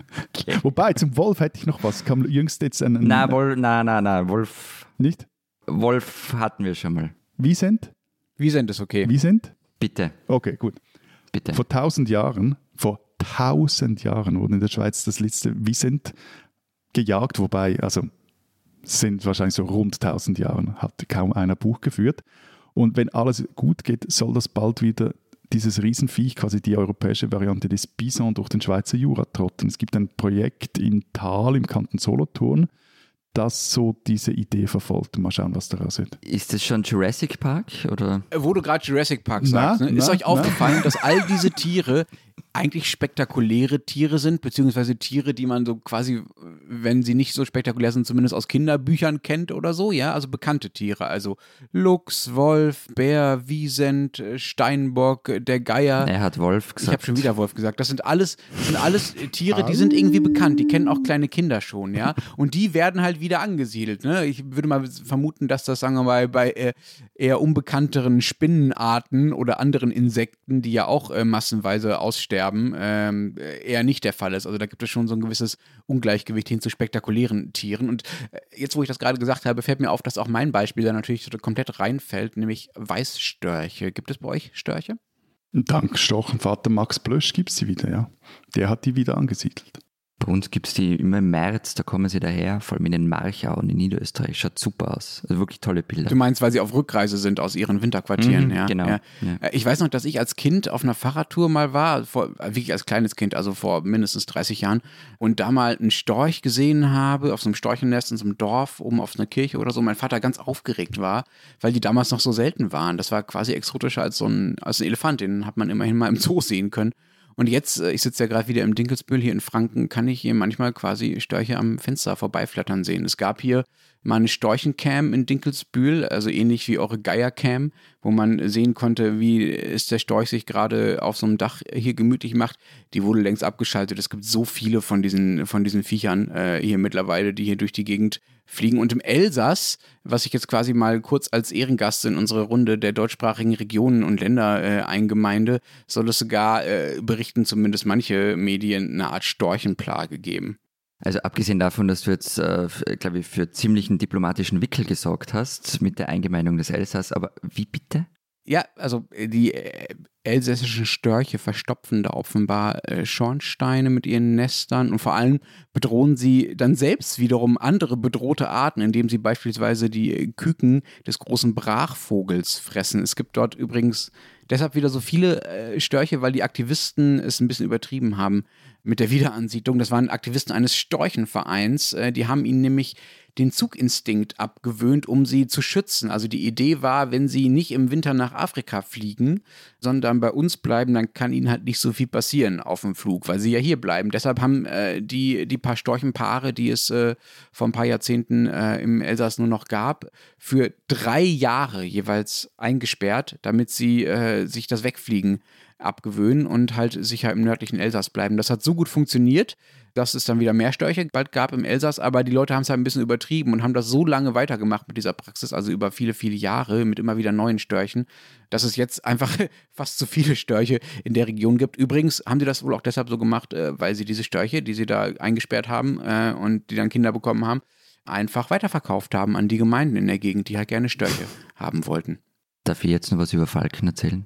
Okay. Wobei, zum Wolf hätte ich noch was. Kam jüngst jetzt ein... ein Nein, Wolf, nein, nein, nein, Wolf. Nicht? Wolf hatten wir schon mal. Wiesent? Wiesent ist okay. Wiesent? Bitte, Okay, gut. bitte. Vor tausend Jahren, vor tausend Jahren wurde in der Schweiz das letzte Wiesent gejagt, wobei, also sind wahrscheinlich so rund tausend Jahren, hat kaum einer Buch geführt. Und wenn alles gut geht, soll das bald wieder dieses Riesenviech, quasi die europäische Variante des Bison, durch den Schweizer Jura trotten. Es gibt ein Projekt in Thal im Kanton Solothurn, das so diese Idee verfolgt. Mal schauen, was daraus wird. Ist das schon Jurassic Park? Oder? Wo du gerade Jurassic Park Na, sagst, ne? ist na, euch na. aufgefallen, dass all diese Tiere eigentlich spektakuläre Tiere sind, beziehungsweise Tiere, die man so quasi, wenn sie nicht so spektakulär sind, zumindest aus Kinderbüchern kennt oder so, ja, also bekannte Tiere, also Luchs, Wolf, Bär, Wiesent, Steinbock, der Geier. Er hat Wolf Ich gesagt. habe schon wieder Wolf gesagt. Das sind alles, das sind alles Tiere, die sind irgendwie bekannt. Die kennen auch kleine Kinder schon, ja. Und die werden halt wieder angesiedelt. Ne? Ich würde mal vermuten, dass das, sagen wir mal, bei äh, eher unbekannteren Spinnenarten oder anderen Insekten, die ja auch äh, massenweise aussterben, ähm, eher nicht der Fall ist. Also da gibt es schon so ein gewisses Ungleichgewicht hin zu spektakulären Tieren. Und äh, jetzt, wo ich das gerade gesagt habe, fällt mir auf, dass auch mein Beispiel da natürlich so komplett reinfällt, nämlich Weißstörche. Gibt es bei euch Störche? Dank Storchenvater Max Blösch gibt es sie wieder, ja. Der hat die wieder angesiedelt. Bei uns gibt es die immer im März, da kommen sie daher, vor allem in den Marchauen in Niederösterreich. Schaut super aus. Also wirklich tolle Bilder. Du meinst, weil sie auf Rückreise sind aus ihren Winterquartieren, Mhm, ja? genau, Ja. ja. Ich weiß noch, dass ich als Kind auf einer Fahrradtour mal war, vor, wirklich als kleines Kind, also vor mindestens dreißig Jahren, und da mal einen Storch gesehen habe, auf so einem Storchennest in so einem Dorf, oben auf einer Kirche oder so. Mein Vater ganz aufgeregt war, weil die damals noch so selten waren. Das war quasi exotischer als so ein, als ein Elefant, den hat man immerhin mal im Zoo sehen können. Und jetzt, ich sitze ja gerade wieder im Dinkelsbühl hier in Franken, kann ich hier manchmal quasi Störche am Fenster vorbeiflattern sehen. Es gab hier mal eine Storchencam in Dinkelsbühl, also ähnlich wie eure Geiercam, wo man sehen konnte, wie ist der Storch sich gerade auf so einem Dach hier gemütlich macht. Die wurde längst abgeschaltet. Es gibt so viele von diesen, von diesen Viechern äh, hier mittlerweile, die hier durch die Gegend fliegen. Und im Elsass, was ich jetzt quasi mal kurz als Ehrengast in unsere Runde der deutschsprachigen Regionen und Länder äh, eingemeinde, soll es sogar, äh, berichten zumindest manche Medien, eine Art Storchenplage geben. Also abgesehen davon, dass du jetzt, äh, glaube ich, für ziemlichen diplomatischen Wickel gesorgt hast mit der Eingemeindung des Elsass, aber wie bitte? Ja, also äh, die äh, elsässischen Störche verstopfen da offenbar äh, Schornsteine mit ihren Nestern und vor allem bedrohen sie dann selbst wiederum andere bedrohte Arten, indem sie beispielsweise die äh, Küken des großen Brachvogels fressen. Es gibt dort übrigens deshalb wieder so viele äh, Störche, weil die Aktivisten es ein bisschen übertrieben haben mit der Wiederansiedlung. Das waren Aktivisten eines Storchenvereins, äh, die haben ihnen nämlich den Zuginstinkt abgewöhnt, um sie zu schützen. Also die Idee war, wenn sie nicht im Winter nach Afrika fliegen, sondern bei uns bleiben, dann kann ihnen halt nicht so viel passieren auf dem Flug, weil sie ja hier bleiben. Deshalb haben äh, die, die paar Storchenpaare, die es äh, vor ein paar Jahrzehnten äh, im Elsass nur noch gab, für drei Jahre jeweils eingesperrt, damit sie äh, sich das Wegfliegen abgewöhnen und halt sicher im nördlichen Elsass bleiben. Das hat so gut funktioniert, dass es dann wieder mehr Störche bald gab im Elsass, aber die Leute haben es halt ein bisschen übertrieben und haben das so lange weitergemacht mit dieser Praxis, also über viele, viele Jahre mit immer wieder neuen Störchen, dass es jetzt einfach fast zu viele Störche in der Region gibt. Übrigens haben sie das wohl auch deshalb so gemacht, weil sie diese Störche, die sie da eingesperrt haben und die dann Kinder bekommen haben, einfach weiterverkauft haben an die Gemeinden in der Gegend, die halt gerne Störche haben wollten. Darf ich jetzt noch was über Falken erzählen?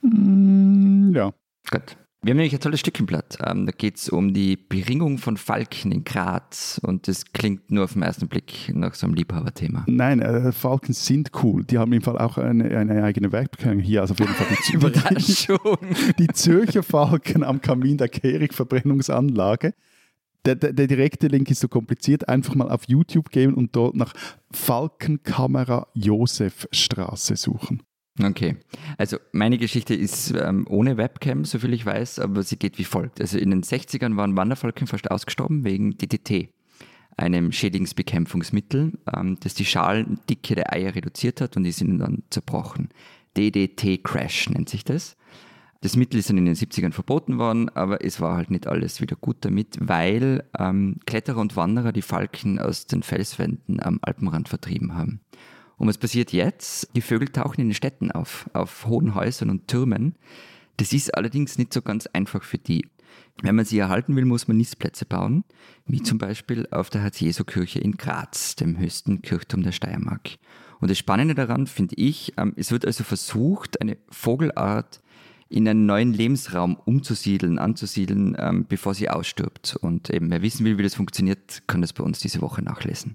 Mm, ja. Gut. Wir haben nämlich ein tolles Stückchenblatt. Ähm, da geht es um die Beringung von Falken in Graz. Und das klingt nur auf den ersten Blick nach so einem Liebhaberthema. Nein, äh, Falken sind cool. Die haben im Fall auch eine, eine eigene Werkbekennung hier. Also auf jeden Fall die, Überraschung. die Zürcher Falken am Kamin der Kehrig-Verbrennungsanlage. Der, der, der direkte Link ist so kompliziert. Einfach mal auf YouTube gehen und dort nach Falkenkamera Josefstraße suchen. Okay, also meine Geschichte ist ähm, ohne Webcam, soviel ich weiß, aber sie geht wie folgt. Also in den sechzigern waren Wanderfalken fast ausgestorben wegen D D T, einem Schädlingsbekämpfungsmittel, ähm, das die Schalendicke der Eier reduziert hat und die sind dann zerbrochen. D D T-Crash nennt sich das. Das Mittel ist dann in den siebzigern verboten worden, aber es war halt nicht alles wieder gut damit, weil ähm, Kletterer und Wanderer die Falken aus den Felswänden am Alpenrand vertrieben haben. Und was passiert jetzt? Die Vögel tauchen in den Städten auf, auf hohen Häusern und Türmen. Das ist allerdings nicht so ganz einfach für die. Wenn man sie erhalten will, muss man Nistplätze bauen, wie zum Beispiel auf der Herz-Jesu-Kirche in Graz, dem höchsten Kirchturm der Steiermark. Und das Spannende daran finde ich, es wird also versucht, eine Vogelart in einen neuen Lebensraum umzusiedeln, anzusiedeln, bevor sie ausstirbt. Und eben, wer wissen will, wie das funktioniert, kann das bei uns diese Woche nachlesen.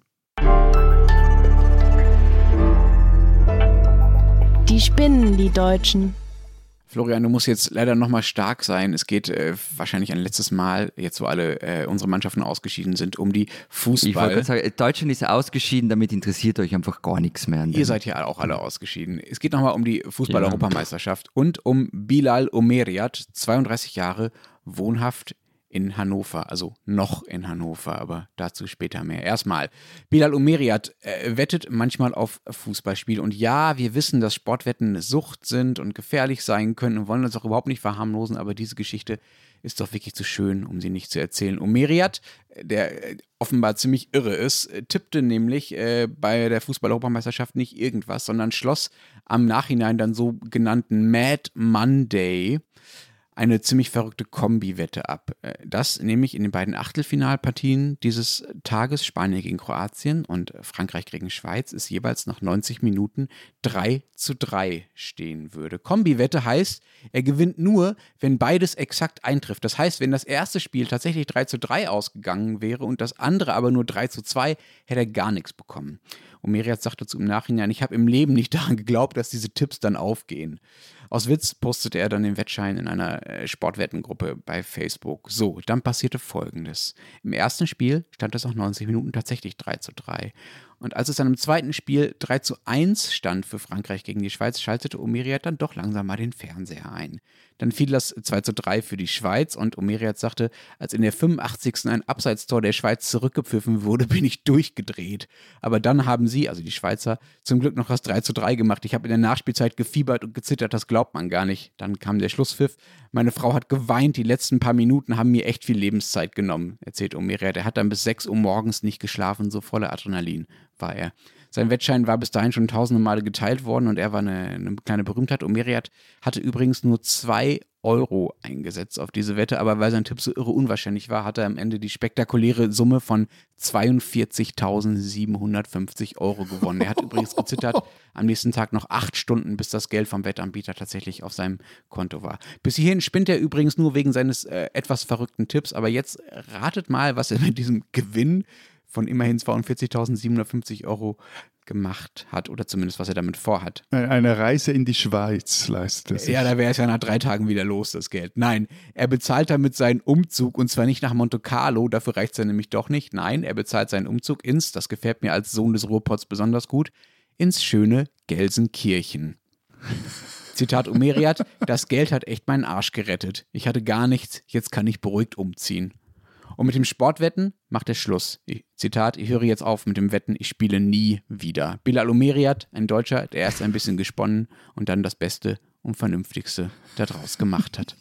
Die spinnen, die Deutschen. Florian, du musst jetzt leider nochmal stark sein. Es geht äh, wahrscheinlich ein letztes Mal, jetzt wo alle äh, unsere Mannschaften ausgeschieden sind, um die Fußball. Ich wollte gerade sagen, Deutschland ist ausgeschieden, damit interessiert euch einfach gar nichts mehr. Ihr seid ja auch alle ausgeschieden. Es geht nochmal um die Fußball-Europameisterschaft und um Bilal Omeriat, zweiunddreißig Jahre, wohnhaft in Hannover, also noch in Hannover, aber dazu später mehr. Erstmal, Bilal Omeriat äh, wettet manchmal auf Fußballspiele und ja, wir wissen, dass Sportwetten eine Sucht sind und gefährlich sein können und wollen das auch überhaupt nicht verharmlosen, aber diese Geschichte ist doch wirklich zu schön, um sie nicht zu erzählen. Omeriat, der äh, offenbar ziemlich irre ist, äh, tippte nämlich äh, bei der Fußball-Europameisterschaft nicht irgendwas, sondern schloss am Nachhinein dann so genannten Mad Monday eine ziemlich verrückte Kombi-Wette ab. Das nämlich in den beiden Achtelfinalpartien dieses Tages, Spanien gegen Kroatien und Frankreich gegen Schweiz, es jeweils nach neunzig Minuten drei zu drei stehen würde. Kombi-Wette heißt, er gewinnt nur, wenn beides exakt eintrifft. Das heißt, wenn das erste Spiel tatsächlich drei zu drei ausgegangen wäre und das andere aber nur drei zu zwei, hätte er gar nichts bekommen. Omeriat sagte dazu im Nachhinein, ich habe im Leben nicht daran geglaubt, dass diese Tipps dann aufgehen. Aus Witz postete er dann den Wettschein in einer äh, Sportwettengruppe bei Facebook. So, dann passierte Folgendes. Im ersten Spiel stand es nach neunzig Minuten tatsächlich drei zu drei. Und als es dann im zweiten Spiel drei zu eins stand für Frankreich gegen die Schweiz, schaltete Omeriat dann doch langsam mal den Fernseher ein. Dann fiel das zwei zu drei für die Schweiz und Omeriat sagte, als in der fünfundachtzigsten ein Abseitstor der Schweiz zurückgepfiffen wurde, bin ich durchgedreht. Aber dann haben sie, also die Schweizer, zum Glück noch das drei zu drei gemacht. Ich habe in der Nachspielzeit gefiebert und gezittert, das glaubt man gar nicht. Dann kam der Schlusspfiff. Meine Frau hat geweint, die letzten paar Minuten haben mir echt viel Lebenszeit genommen, erzählt Omeriat. Er hat dann bis sechs Uhr morgens nicht geschlafen, so voller Adrenalin war er. Sein Wettschein war bis dahin schon tausende Male geteilt worden und er war eine, eine kleine Berühmtheit. Omeriat hatte übrigens nur zwei Euro eingesetzt auf diese Wette, aber weil sein Tipp so irre unwahrscheinlich war, hat er am Ende die spektakuläre Summe von zweiundvierzigtausendsiebenhundertfünfzig Euro gewonnen. Er hat übrigens gezittert, am nächsten Tag noch acht Stunden, bis das Geld vom Wettanbieter tatsächlich auf seinem Konto war. Bis hierhin spinnt er übrigens nur wegen seines äh, etwas verrückten Tipps, aber jetzt ratet mal, was er mit diesem Gewinn von immerhin zweiundvierzigtausendsiebenhundertfünfzig Euro gemacht hat oder zumindest was er damit vorhat. Eine Reise in die Schweiz leistet er sich. Ja, da wäre es ja nach drei Tagen wieder los, das Geld. Nein, er bezahlt damit seinen Umzug und zwar nicht nach Monte Carlo, dafür reicht es ja nämlich doch nicht. Nein, er bezahlt seinen Umzug ins, das gefällt mir als Sohn des Ruhrpots besonders gut, ins schöne Gelsenkirchen. Zitat Omeriat, das Geld hat echt meinen Arsch gerettet. Ich hatte gar nichts, jetzt kann ich beruhigt umziehen. Und mit dem Sportwetten macht er Schluss. Ich, Zitat, ich höre jetzt auf mit dem Wetten, ich spiele nie wieder. Bilal Omeriat, ein Deutscher, der erst ein bisschen gesponnen und dann das Beste und Vernünftigste daraus gemacht hat.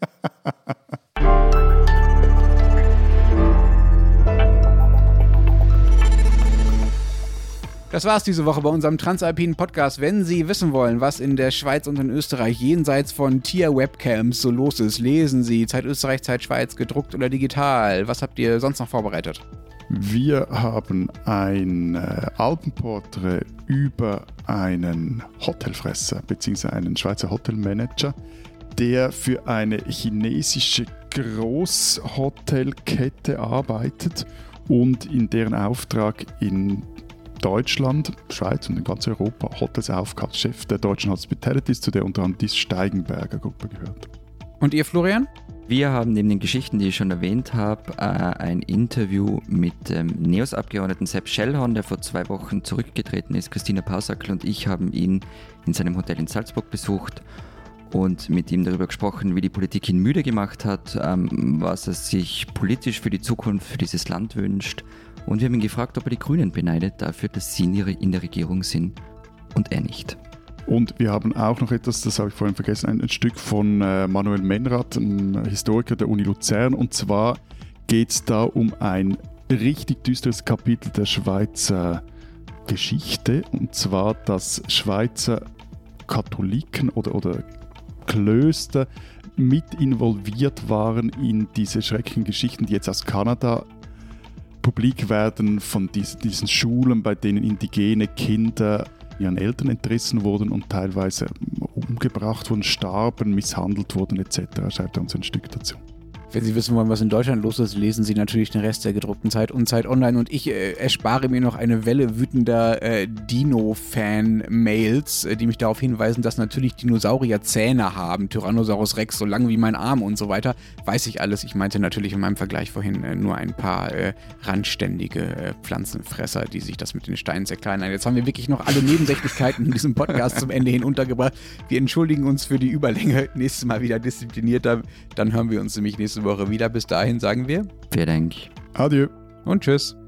Das war's diese Woche bei unserem Transalpinen Podcast. Wenn Sie wissen wollen, was in der Schweiz und in Österreich jenseits von Tier-Webcams so los ist, lesen Sie Zeit Österreich, Zeit Schweiz, gedruckt oder digital. Was habt ihr sonst noch vorbereitet? Wir haben ein äh, Alpenporträt über einen Hotelfresser bzw. einen Schweizer Hotelmanager, der für eine chinesische Großhotelkette arbeitet und in deren Auftrag in Deutschland, Schweiz und in ganz Europa Hotels aufkauft. Chef der deutschen Hospitalities, zu der unter anderem die Steigenberger Gruppe gehört. Und ihr, Florian? Wir haben neben den Geschichten, die ich schon erwähnt habe, ein Interview mit dem NEOS-Abgeordneten Sepp Schellhorn, der vor zwei Wochen zurückgetreten ist. Christina Pausackl und ich haben ihn in seinem Hotel in Salzburg besucht und mit ihm darüber gesprochen, wie die Politik ihn müde gemacht hat, was er sich politisch für die Zukunft für dieses Land wünscht. Und wir haben ihn gefragt, ob er die Grünen beneidet dafür, dass sie in der Regierung sind und er nicht. Und wir haben auch noch etwas, das habe ich vorhin vergessen, ein, ein Stück von äh, Manuel Menrad, einem Historiker der Uni Luzern. Und zwar geht es da um ein richtig düsteres Kapitel der Schweizer Geschichte. Und zwar, dass Schweizer Katholiken oder, oder Klöster mit involviert waren in diese schrecklichen Geschichten, die jetzt aus Kanada publik werden, von diesen, diesen Schulen, bei denen indigene Kinder ihren Eltern entrissen wurden und teilweise umgebracht wurden, starben, misshandelt wurden et cetera. Schreibt er uns ein Stück dazu. Wenn Sie wissen wollen, was in Deutschland los ist, lesen Sie natürlich den Rest der gedruckten Zeit und Zeit Online. Und ich äh, erspare mir noch eine Welle wütender äh, Dino-Fan-Mails, äh, die mich darauf hinweisen, dass natürlich Dinosaurier Zähne haben. Tyrannosaurus Rex so lang wie mein Arm und so weiter. Weiß ich alles. Ich meinte natürlich in meinem Vergleich vorhin äh, nur ein paar äh, randständige äh, Pflanzenfresser, die sich das mit den Steinen zerkleinern. Jetzt haben wir wirklich noch alle Nebensächlichkeiten in diesem Podcast zum Ende hin untergebracht. Wir entschuldigen uns für die Überlänge. Nächstes Mal wieder disziplinierter. Dann hören wir uns nämlich nächste Woche wieder. Bis dahin sagen wir Vielen Dank. Adieu. Und tschüss.